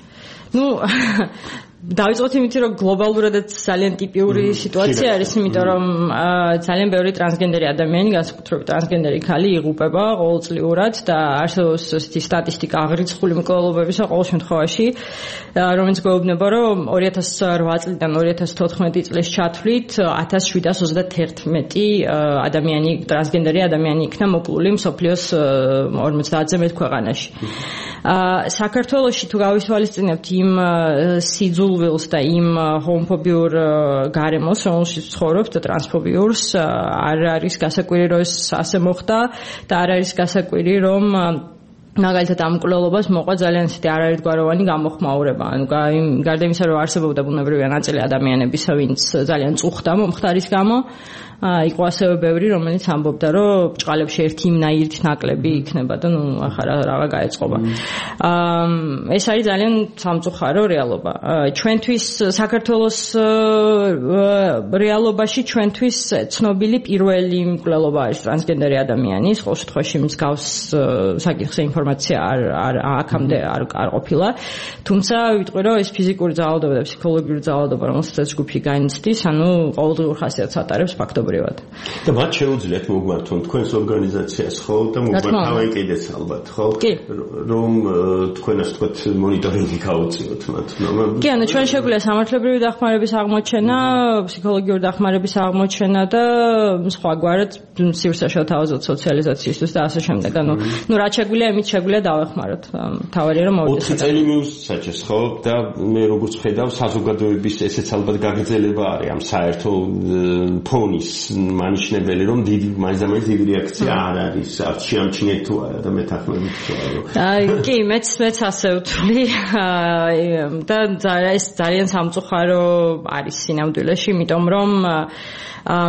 დავიწყოთ იმით, რომ გლობალურადაც ძალიან ტიპიური სიტუაცია არის, იმიტომ რომ ძალიან ბევრი ტრანსგენდერი ადამიანი, განსაკუთრებით ტრანსგენდერი ქალი იღუპება ყოველწლიურად და არსებობს ესეთი სტატისტიკა აღრიცხული მკვლელობებისა ყოველ შემთხვევაში, რომელიც გვეუბნება, რომ 2008 წლიდან 2014 წლის ჩათვლით 1731 ადამიანი, ტრანსგენდერი ადამიანი იქნა მოკლული მსოფლიოს 50-ზე მეტ ქვეყანაში. საქართველოში თუ გავისვალისწინებთ იმ სიძულვილს და იმ ჰომოფობიურ გარემოს, რომელშიც ცხოვრობთ და ტრანსფობიურს, არ არის გასაკვირი, რომ ეს ასე მოხდა და არ არის გასაკვირი, რომ მაგალითად ამ მკვლელობას მოყვა ძალიან ისეთი არაერთგვაროვანი გამოხმაურება. ანუ გარდა იმისა, რომ არსებობდა ბუნებრივია ნაწილი ადამიანებისა, ვინც ძალიან წუხდა მომხდარის გამო, იყო ასევე ბევრი, რომელიც ამბობდა, რომ ბჭყალებში ერთი იმნაირით ნაკლები იქნება და ახლა რაღა გაეწყობა. ეს არის ძალიან სამწუხარო რეალობა. ჩვენთვის საქართველოს რეალობაში ჩვენთვის ცნობილი პირველი მკვლელობა არის ტრანსგენდერი ადამიანის, ყოველ შემთხვევაში მსგავს საკითხზე ინფორმაცია აქამდე არ ყოფილა. თუმცა ვიტყვი, რომ ეს ფიზიკური ძალადობა და ფსიქოლოგიური ძალადობა, რომელსაც ჯგუფი განიცდის, ანუ ყოველდღიურ ხასიათს ატარებს ფაქტობრივად. და მათ შეუძლიათ მოგვართონ თქვენს ორგანიზაციას, ხო, და მოგვართავენ კიდეც ალბათ, ხო, რომ თქვენ ასე ვთქვათ მონიტორინგი გაუწიოთ მათ. კი, ანუ ჩვენ შეგვიძლია სამართლებრივი დახმარების აღმოჩენა, ფსიქოლოგიური დახმარების აღმოჩენა და სხვაგვარად სივრცეშოთა სოციალიზაციისთვის და ასე შემდეგ. ანუ რაც შეგვიძლია, იმით შეგვიძლია დავეხმაროთ. თავარია რომ მოვიდეს. 4 წელი მიუსაჯეს, ხო, და მე როგორც ხედავ, საზოგადოების ესეც ალბათ გაგრძელება არის ამ საერთო ფონის მანიშნებელი, რომ მაინც დიდი რეაქცია არ არის, არ შეამჩნიეთ თუ არა და მეთანხმებით თუ არა. კი, მეც ასე ვთვლი და ეს ძალიან სამწუხარო არის სინამდვილეში, იმიტომ რომ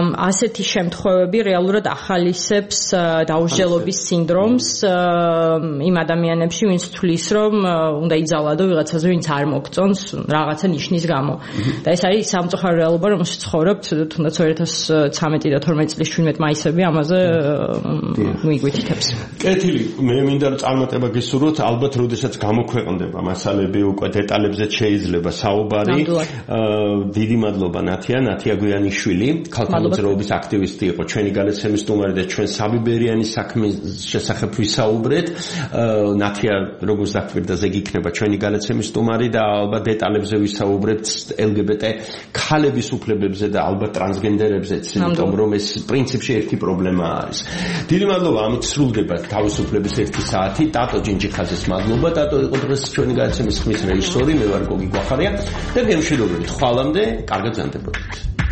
ასეთი შემთხვევები რეალურად ახალისებს დაუსჯელობის სინდრომს, იმ ადამიანებში, ვინც თulis რომ უნდა იძალადო ვიღაცაზე, ვინც არ მოგწონს რაღაცა ნიშნის გამო. და ეს არის სამწუხარო რეალობა, რომელშიც ცხოვრობთ, თუნდაც 2013 და 12 წლის 17 მაისები ამაზე მიგვითითებს. კეთილი, მე მინდა რომ წარმატება გისურვოთ, ალბათ როდესაც გამოქვეყნდება მასალები უკვე დეტალებზე შეიძლება საუბარი. დიდი მადლობა ნათია გვიანიშვილი, ქალთა მოძრაობის აქტივისტი იყო ჩვენი გადაცემის სტუმარი და ჩვენ საბიბერიანი საქმის შესახებ ვისაუბრეთ. ნათია როგორც დაგვირდა ზეგი იქნება ჩვენი გადაცემის სტუმარი და ალბათ დეტალებზე ვისაუბრებთ LGBT ქალების უფლებებზე და ალბათ ტრანსგენდერებზეც, იმიტომ რომ ეს პრინციპში ერთი პრობლემა არის. დიდი მადლობა, ამით სრულდება თავისუფლების 1 საათი. ტატო ჯინჯიხაძეს მადლობა. ტატო იყო დღეს ჩვენი გადაცემის ხმის რეჟისორი, მე ვარ გოგი გვახარია და გემშვიდობებით. ხვალამდე, კარგად ზამთრობთ.